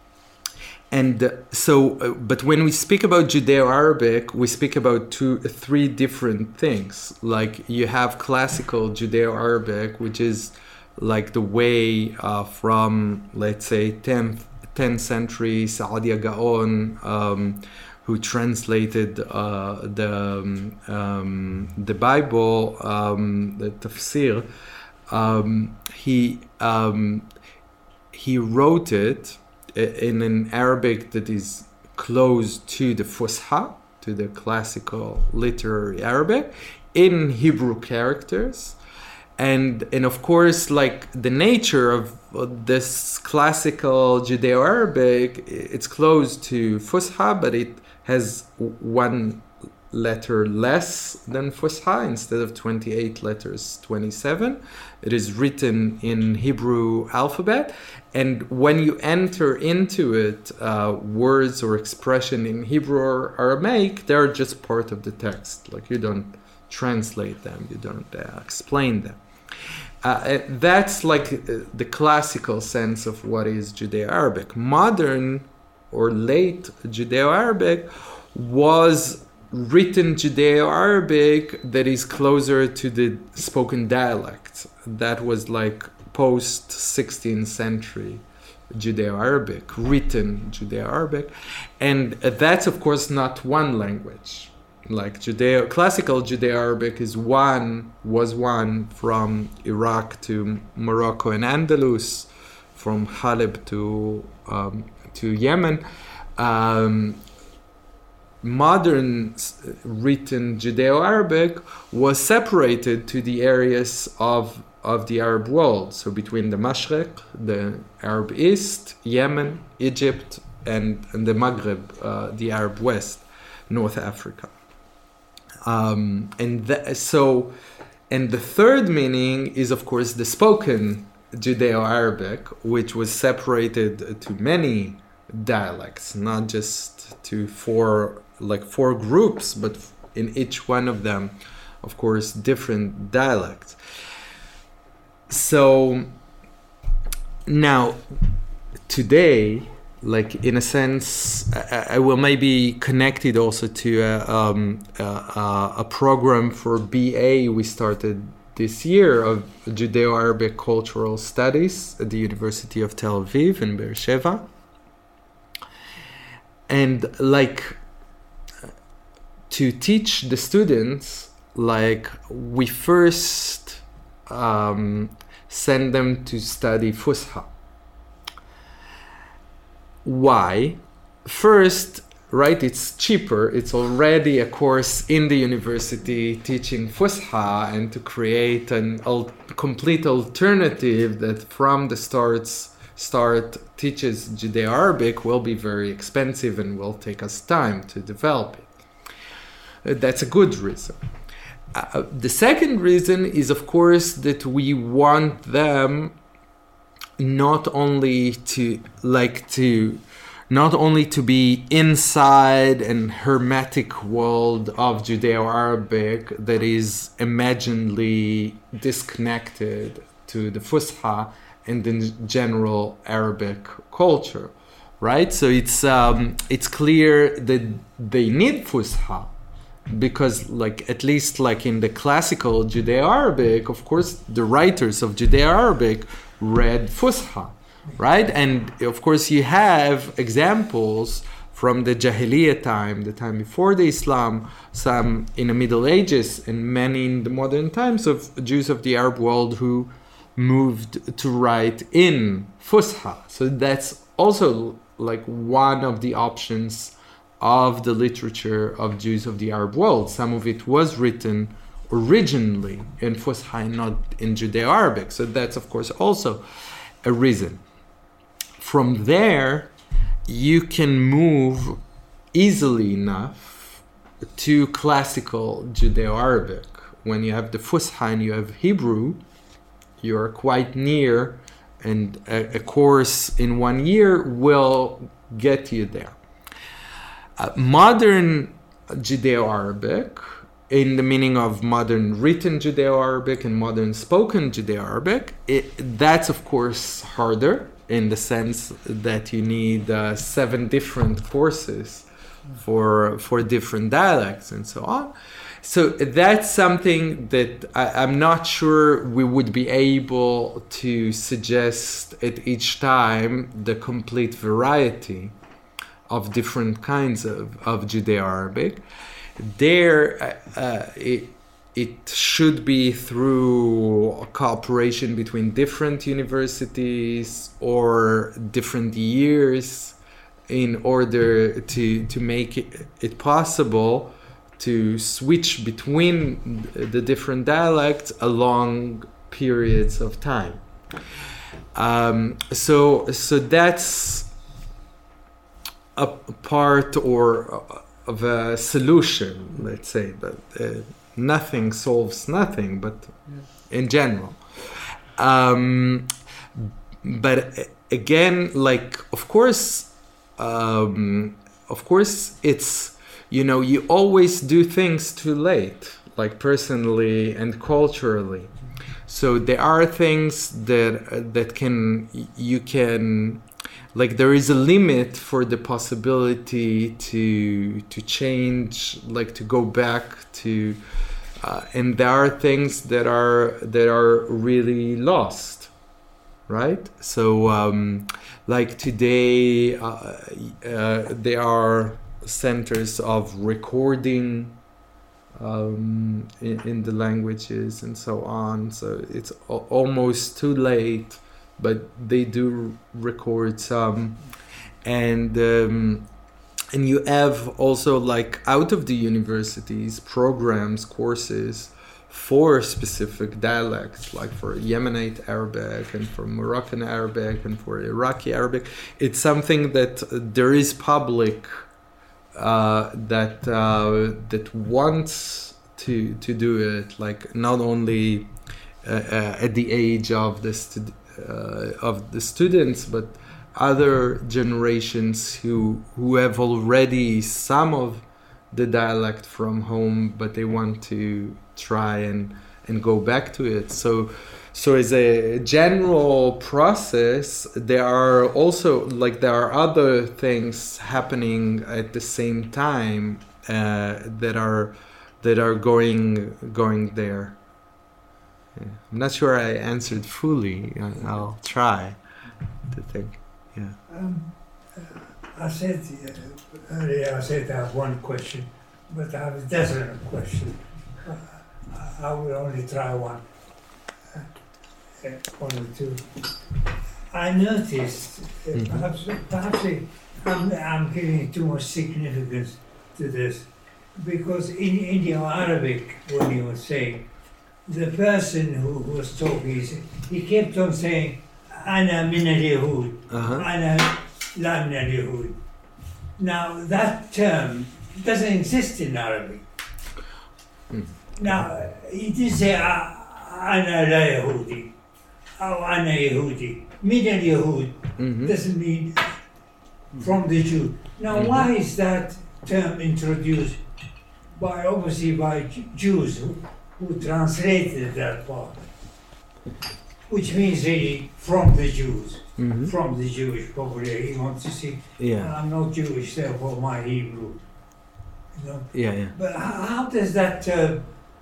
And uh, so, uh, but when we speak about Judeo-Arabic, we speak about two, three different things. Like you have classical Judeo-Arabic, which is like the way uh, from, let's say, tenth, tenth century Saadia Gaon, um, who translated uh, the um, the Bible, um, the Tafsir. Um, he um, he wrote it in an Arabic that is close to the Fusha, to the classical literary Arabic, in Hebrew characters. And, and of course, like the nature of this classical Judeo-Arabic, it's close to Fusha, but it has one letter less than Fusha. Instead of twenty-eight letters, twenty-seven. It is written in Hebrew alphabet. And when you enter into it, uh, words or expression in Hebrew or Aramaic, they're just part of the text. Like you don't translate them, you don't uh, explain them. Uh, that's like uh, the classical sense of what is Judeo-Arabic. Modern or late Judeo-Arabic was written Judeo-Arabic that is closer to the spoken dialect. That was like post sixteenth century Judeo-Arabic, written Judeo-Arabic. And that's of course not one language. Like Judeo, classical Judeo-Arabic is one, was one from Iraq to Morocco and Andalus, from Haleb to um, to Yemen. um, modern written Judeo-Arabic was separated to the areas of of the Arab world, so between the Mashriq, the Arab East, Yemen, Egypt, and, and the Maghreb, uh, the Arab West, North Africa. Um, and th- so, and the third meaning is, of course, the spoken Judeo-Arabic, which was separated to many dialects, not just to four, like four groups, but in each one of them, of course, different dialects. So now, today, like in a sense, I, I will maybe connect it also to a, um, a, a program for B A we started this year of Judeo-Arabic Cultural Studies at the University of Tel Aviv in Beersheba. And like to teach the students, like we first um, send them to study Fusha. Why? First, right, it's cheaper. It's already a course in the university teaching Fusha, and to create an al- complete alternative that from the starts start teaches Judeo-Arabic will be very expensive and will take us time to develop it. Uh, that's a good reason. Uh, the second reason is, of course, that we want them not only to like to not only to be inside an hermetic world of Judeo-Arabic that is imaginedly disconnected to the Fusha and the general Arabic culture, right? So it's um, it's clear that they need Fusha, because like at least like in the classical Judeo-Arabic, of course, the writers of Judeo-Arabic read Fusha, right? And of course you have examples from the Jahiliyyah time, the time before the Islam, some in the Middle Ages, and many in the modern times of Jews of the Arab world who moved to write in Fusha. So that's also like one of the options of the literature of Jews of the Arab world. Some of it was written originally in Fusha and not in Judeo-Arabic. So that's, of course, also a reason. From there, you can move easily enough to classical Judeo-Arabic. When you have the Fusha and you have Hebrew, you're quite near, and a, a course in one year will get you there. Uh, modern Judeo-Arabic, in the meaning of modern written Judeo-Arabic and modern spoken Judeo-Arabic, it, that's of course harder in the sense that you need uh, seven different courses for for different dialects and so on. So that's something that I, I'm not sure we would be able to suggest at each time the complete variety of different kinds of, of Judeo-Arabic. There, uh, it, it should be through a cooperation between different universities or different years in order to, to make it, it possible to switch between the different dialects along periods of time. Um, so, so that's a part or of a solution, let's say, but uh, nothing solves nothing, but in general. Um, but again, like, of course, um, of course, it's, you know, you always do things too late, like personally and culturally. So there are things that uh, that can, you can, like there is a limit for the possibility to to change, like to go back to, uh, and there are things that are that are really lost, right? So um, like today, uh, uh, there are centers of recording um, in, in the languages and so on. So it's a- almost too late, but they do record some. And um, and you have also like out of the universities programs, courses for specific dialects, like for Yemenite Arabic and for Moroccan Arabic and for Iraqi Arabic. It's something that there is public uh, that uh, that wants to to do it, like not only uh, uh, at the age of the stud- uh, of the students, but other generations who who have already some of the dialect from home, but they want to try and and go back to it. So so as a general process, there are also like there are other things happening at the same time uh, that are that are going going there. Yeah. I'm not sure I answered fully. I'll try to think. Yeah. Um, uh, I said uh, earlier, I said I have one question, but I have a dozen of questions. Uh, I will only try one, uh, one or two. I noticed, uh, Mhm. perhaps, perhaps it, I'm, I'm giving too much significance to this, because in Indo-Arabic, when he was saying, the person who, who was talking, he kept on saying, "Ana min al-Yahud." Uh-huh. Ana la min al-Yahud. Now that term doesn't exist in Arabic. Mm. Now he did say "Ana la Yahudi" or "Ana Yahudi." Min al-Yahud Mhm. doesn't mean from the Jew. Now Mhm. why is that term introduced by obviously by J- Jews who, who translated that part, which means really from the Jews. Mhm. From the Jewish population. He wants to see, Yeah. I'm not Jewish, therefore my Hebrew. You know? Yeah. Yeah. But how, how does that, uh,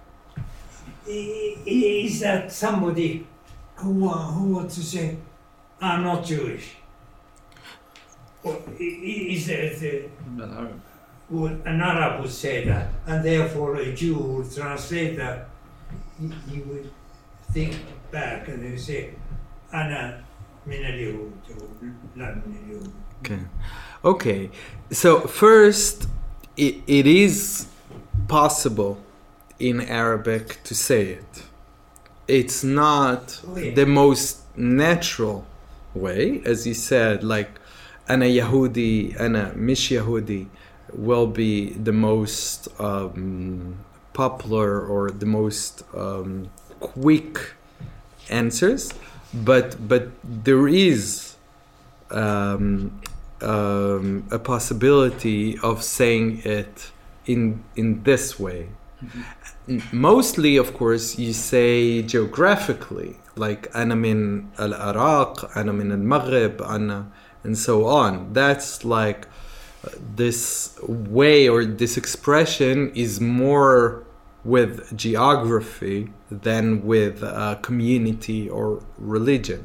i- i- is that somebody who, uh, who wants to say, I'm not Jewish? Or i- i- is that, uh, would, an Arab would say that, and therefore a Jew would translate that, he, he would think back and they say, Ana min al-Yahud, or la min al-Yahud. Okay. Okay. So first, it, it is possible in Arabic to say it. It's not Oh, yeah. the most natural way, as you said, like "Ana Yahudi," "Ana mish Yahudi" will be the most um, popular or the most um, quick answers, but but there is um, um, a possibility of saying it in in this way. N- Mostly, of course, you say geographically, like "Ana min al-Iraq," "Ana min al-Maghrib," "Ana," and so on. That's like uh, this way or this expression is more with geography than with uh, community or religion.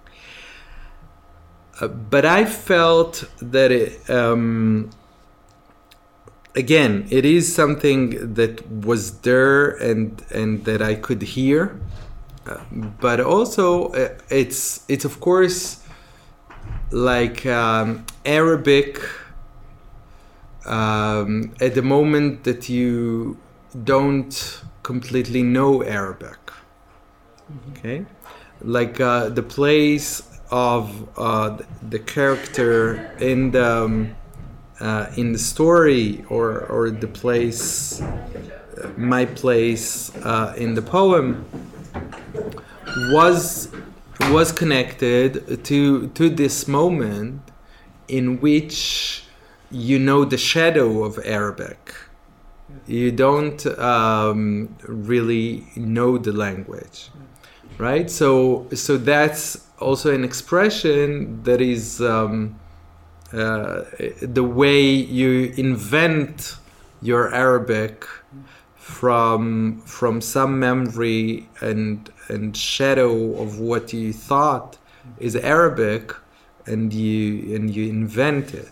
Uh, but I felt that it, um, again, it is something that was there and and that I could hear, uh, but also uh, it's it's of course like um, Arabic um, at the moment that you don't completely know Arabic. Okay, like uh, the place of uh, the character in the um, uh, in the story, or or the place, uh, my place uh, in the poem, was was connected to to this moment in which you know the shadow of Arabic. You don't um, really know the language, right? So so that's also an expression that is um, uh, the way you invent your Arabic from from some memory and and shadow of what you thought is Arabic, and you and you invent it.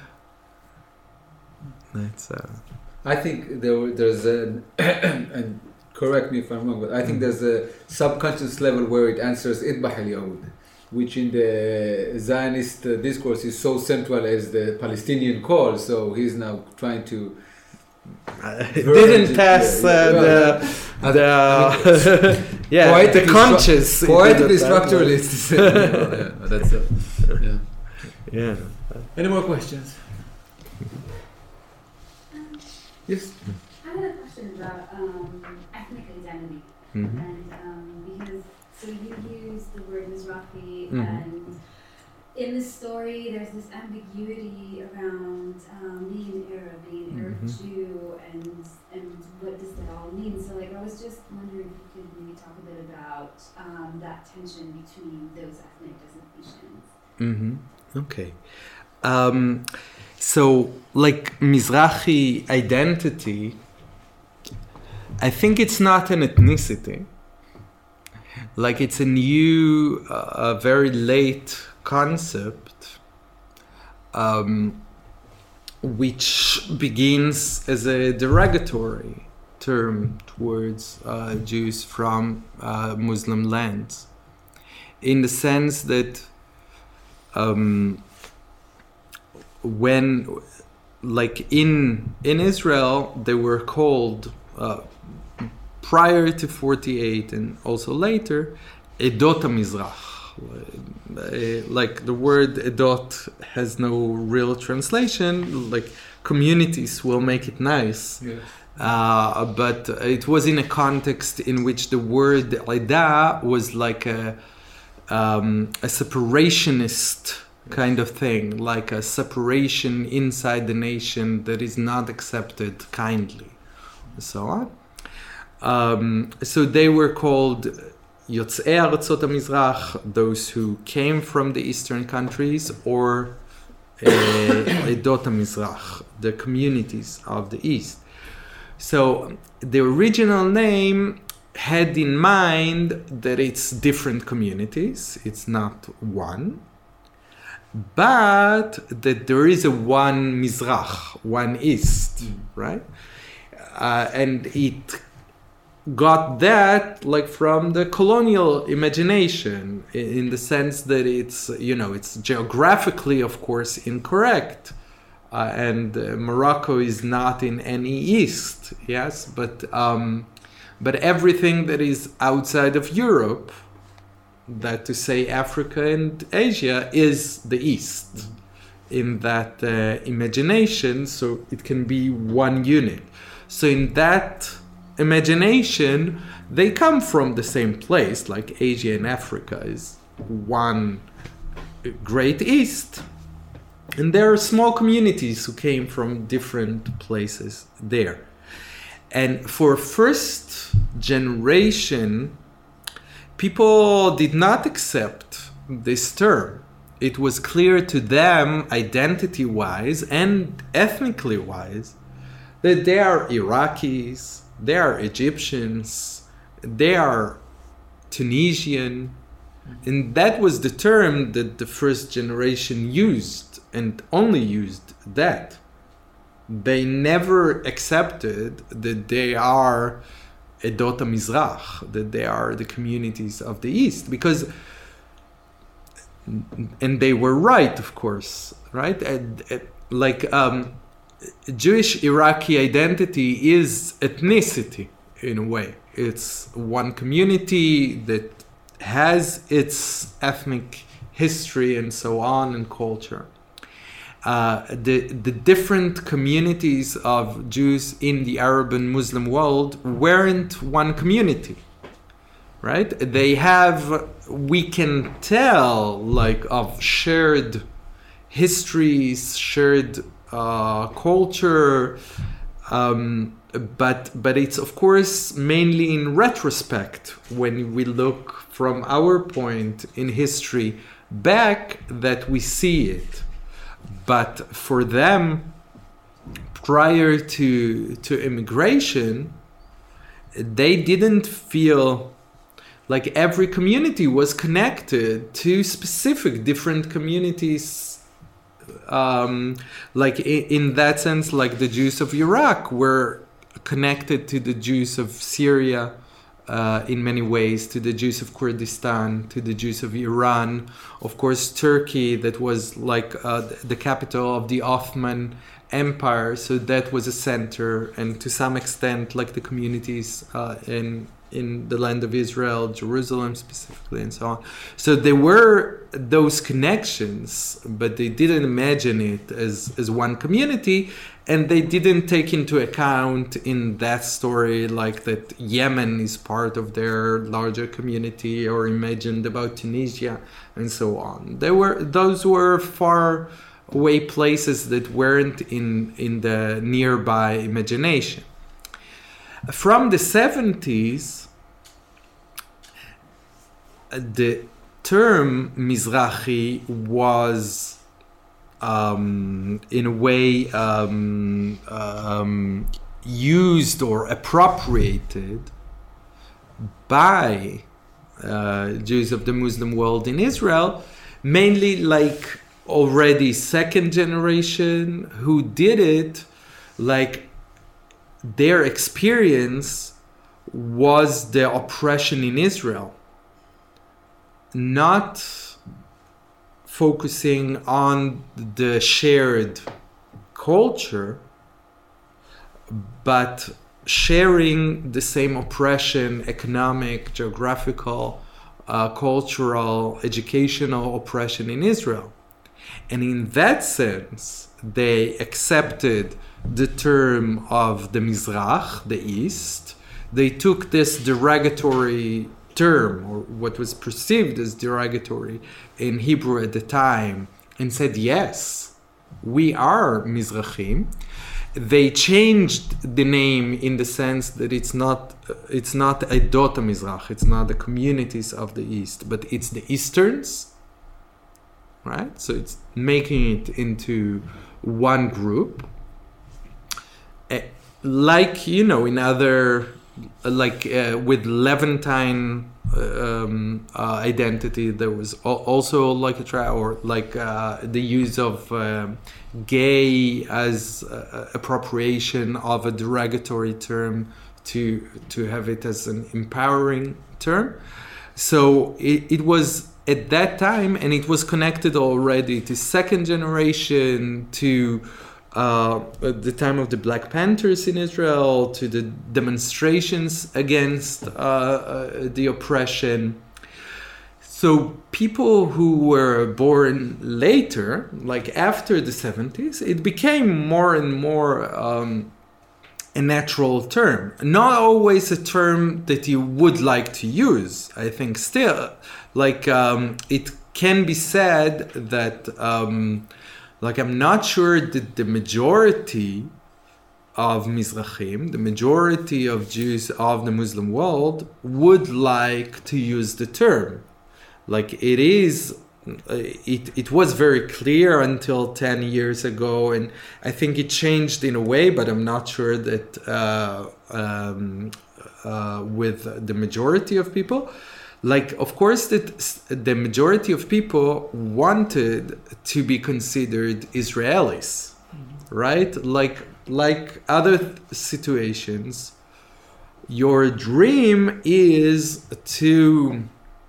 That's uh, I think there, there's a, and correct me if I'm wrong, but I think there's a subconscious level where it answers "Idbah al-Yahud." which in the Zionist uh, discourse is so central as the Palestinian cause. So he's now trying to. It didn't pass uh, the the yeah Poetically the conscious stru- poetically it did that. structuralist. Yeah, that's uh, yeah. Yeah. Any more questions? Yes. I had a question about um, ethnic identity, Mhm. and um, because so you use the word Mizrahi, Mhm. and in the story there's this ambiguity around um, being an Arab, being an Arab Mhm. Jew, and and what does that all mean? So like I was just wondering if you could maybe talk a bit about um, that tension between those ethnic designations. Mm-hmm. Okay. Um, so, like Mizrahi identity, I think it's not an ethnicity. Like it's a new, uh, a very late concept, um, which begins as a derogatory term towards uh, Jews from uh, Muslim lands, in the sense that um, when, like in in Israel, they were called uh, prior to forty-eight and also later, Edot HaMizrach. Like the word Edot has no real translation. Like communities will make it nice. Yes. Uh, but it was in a context in which the word Ida was like a um, a separationist kind of thing, like a separation inside the nation that is not accepted kindly, and so on. Um, so they were called Yotzei Aratzot HaMizrach, those who came from the eastern countries, or uh, Edot HaMizrach, the communities of the east. So the original name had in mind that it's different communities, it's not one, but that there is a one Mizrach, one East, mm. right? Uh, and it got that like from the colonial imagination, in the sense that it's, you know, it's geographically, of course, incorrect. Uh, and uh, Morocco is not in any East, yes, but um, but everything that is outside of Europe, that to say Africa and Asia, is the East in that uh, imagination, so it can be one unit. So in that imagination, they come from the same place, like Asia and Africa is one great East. And there are small communities who came from different places there. And for first generation, people did not accept this term. It was clear to them, identity-wise and ethnically-wise, that they are Iraqis, they are Egyptians, they are Tunisian. And that was the term that the first generation used, and only used that. They never accepted that they are Edot HaMizrach, that they are the communities of the East, because, and they were right, of course, right? And, and, like um, Jewish Iraqi identity is ethnicity in a way. It's one community that has its ethnic history and so on and culture. Uh, the the different communities of Jews in the Arab and Muslim world weren't one community, right? They have, we can tell, like, of shared histories, shared uh, culture, um, but but it's of course mainly in retrospect, when we look from our point in history back, that we see it. But for them, prior to to immigration, they didn't feel like every community was connected to specific different communities. Um, like in, in that sense, like the Jews of Iraq were connected to the Jews of Syria, uh, in many ways to the Jews of Kurdistan, to the Jews of Iran, of course Turkey, that was like uh, the capital of the Ottoman Empire, so that was a center, and to some extent like the communities uh, in in the land of Israel, Jerusalem specifically, and so on. So there were those connections, but they didn't imagine it as, as one community, and they didn't take into account in that story like that Yemen is part of their larger community, or imagined about Tunisia and so on. There were those were far away places that weren't in, in the nearby imagination. From the seventies, the term Mizrahi was, um, in a way, um, um, used or appropriated by uh, Jews of the Muslim world in Israel, mainly like already second generation, who did it like their experience was the oppression in Israel, not focusing on the shared culture, but sharing the same oppression, economic, geographical, uh, cultural, educational oppression in Israel. And in that sense, they accepted the term of the Mizrach, the East. They took this derogatory term, or what was perceived as derogatory in Hebrew at the time, and said, yes, we are Mizrachim. They changed the name in the sense that it's not it's not Edot HaMizrach, it's not the communities of the East, but it's the Easterns, right? So it's making it into one group. Uh, like, you know, in other, uh, like uh, with Levantine um, uh, identity, there was al- also like a try, or like uh, the use of uh, gay as uh, appropriation of a derogatory term to to have it as an empowering term. So it, it was at that time, and it was connected already to second generation, to uh, at the time of the Black Panthers in Israel, to the demonstrations against uh, uh, the oppression. So people who were born later, like after the seventies, it became more and more um, a natural term. Not always a term that you would like to use, I think still. Like um, it can be said that, um, like I'm not sure that the majority of Mizrachim, the majority of Jews of the Muslim world would like to use the term. Like it is, it, it was very clear until ten years ago, and I think it changed in a way, but I'm not sure that uh, um, uh, with the majority of people. Like, of course, that the majority of people wanted to be considered Israelis, right? Like, like other situations, your dream is to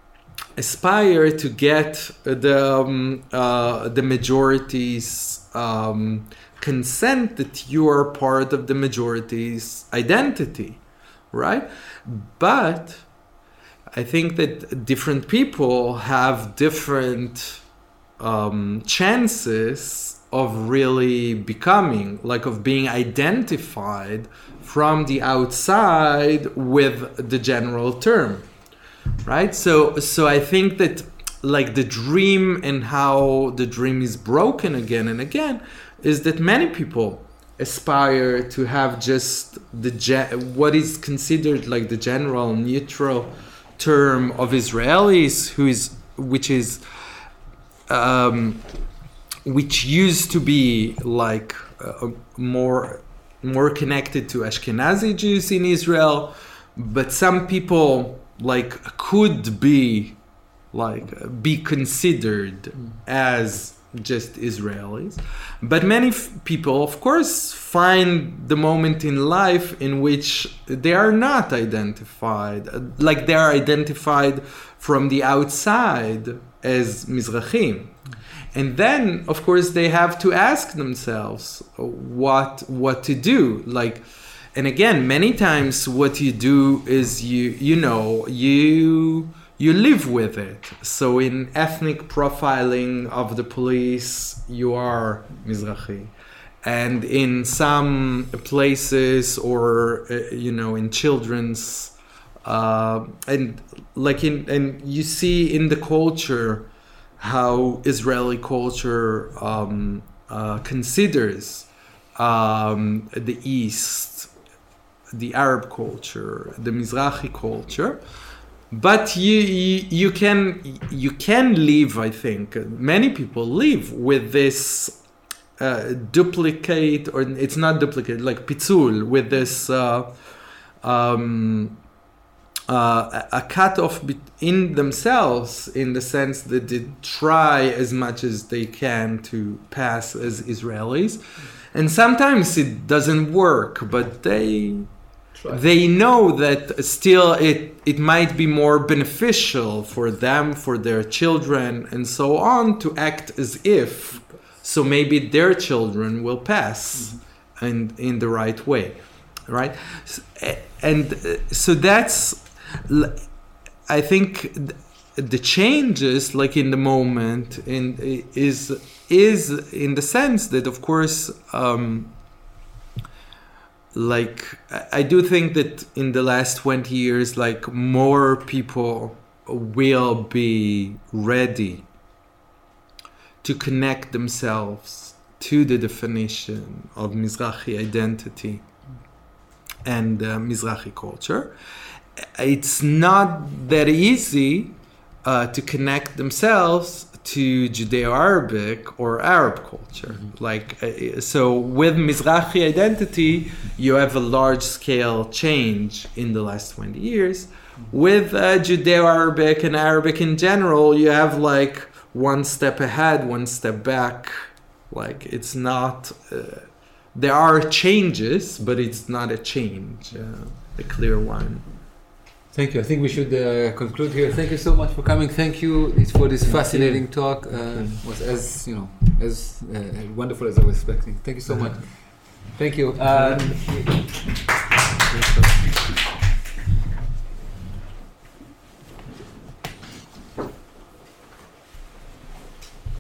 aspire to get the um, uh, the majority's um, consent that you are part of the majority's identity, right? But I think that different people have different um, chances of really becoming, like of being identified from the outside with the general term, right? So, so I think that like the dream and how the dream is broken again and again is that many people aspire to have just the ge- what is considered like the general neutral term of Israelis, who is which is um, which used to be like uh, more more connected to Ashkenazi Jews in Israel, but some people like could be like be considered as just Israelis. But many f- people, of course, find the moment in life in which they are not identified, uh, like they are identified from the outside as Mizrahim. And then, of course, they have to ask themselves what what to do. Like, and again, many times what you do is you you know you you live with it. So in ethnic profiling of the police, you are Mizrahi. And in some places, or uh, you know, in children's, uh, and like in, and you see in the culture how Israeli culture um, uh, considers um, the East, the Arab culture, the Mizrahi culture. But you, you you can you can live, I think, many people live with this uh, duplicate, or it's not duplicate, like pitzul, with this uh, um, uh, a cut-off in themselves, in the sense that they try as much as they can to pass as Israelis. And sometimes it doesn't work, but they... They know that still it, it might be more beneficial for them, for their children, and so on, to act as if, so maybe their children will pass mm-hmm. in, in the right way, right? And so that's, I think the changes, like in the moment, in, is, is in the sense that, of course, um, like I do think that in the last twenty years, like more people will be ready to connect themselves to the definition of Mizrahi identity and uh, Mizrahi culture. It's not that easy uh, to connect themselves to Judeo-Arabic or Arab culture. Mm-hmm. Like, uh, so with Mizrahi identity, you have a large-scale change in the last twenty years. Mm-hmm. With uh, Judeo-Arabic and Arabic in general, you have like one step ahead, one step back. Like, it's not... Uh, there are changes, but it's not a change, uh, a clear one. Thank you. I think we should uh, conclude here. Thank you so much for coming. Thank you for this Thank fascinating you. talk. Uh, it was as you know, as uh, wonderful as I was expecting. Thank you so much. Thank you. Uh,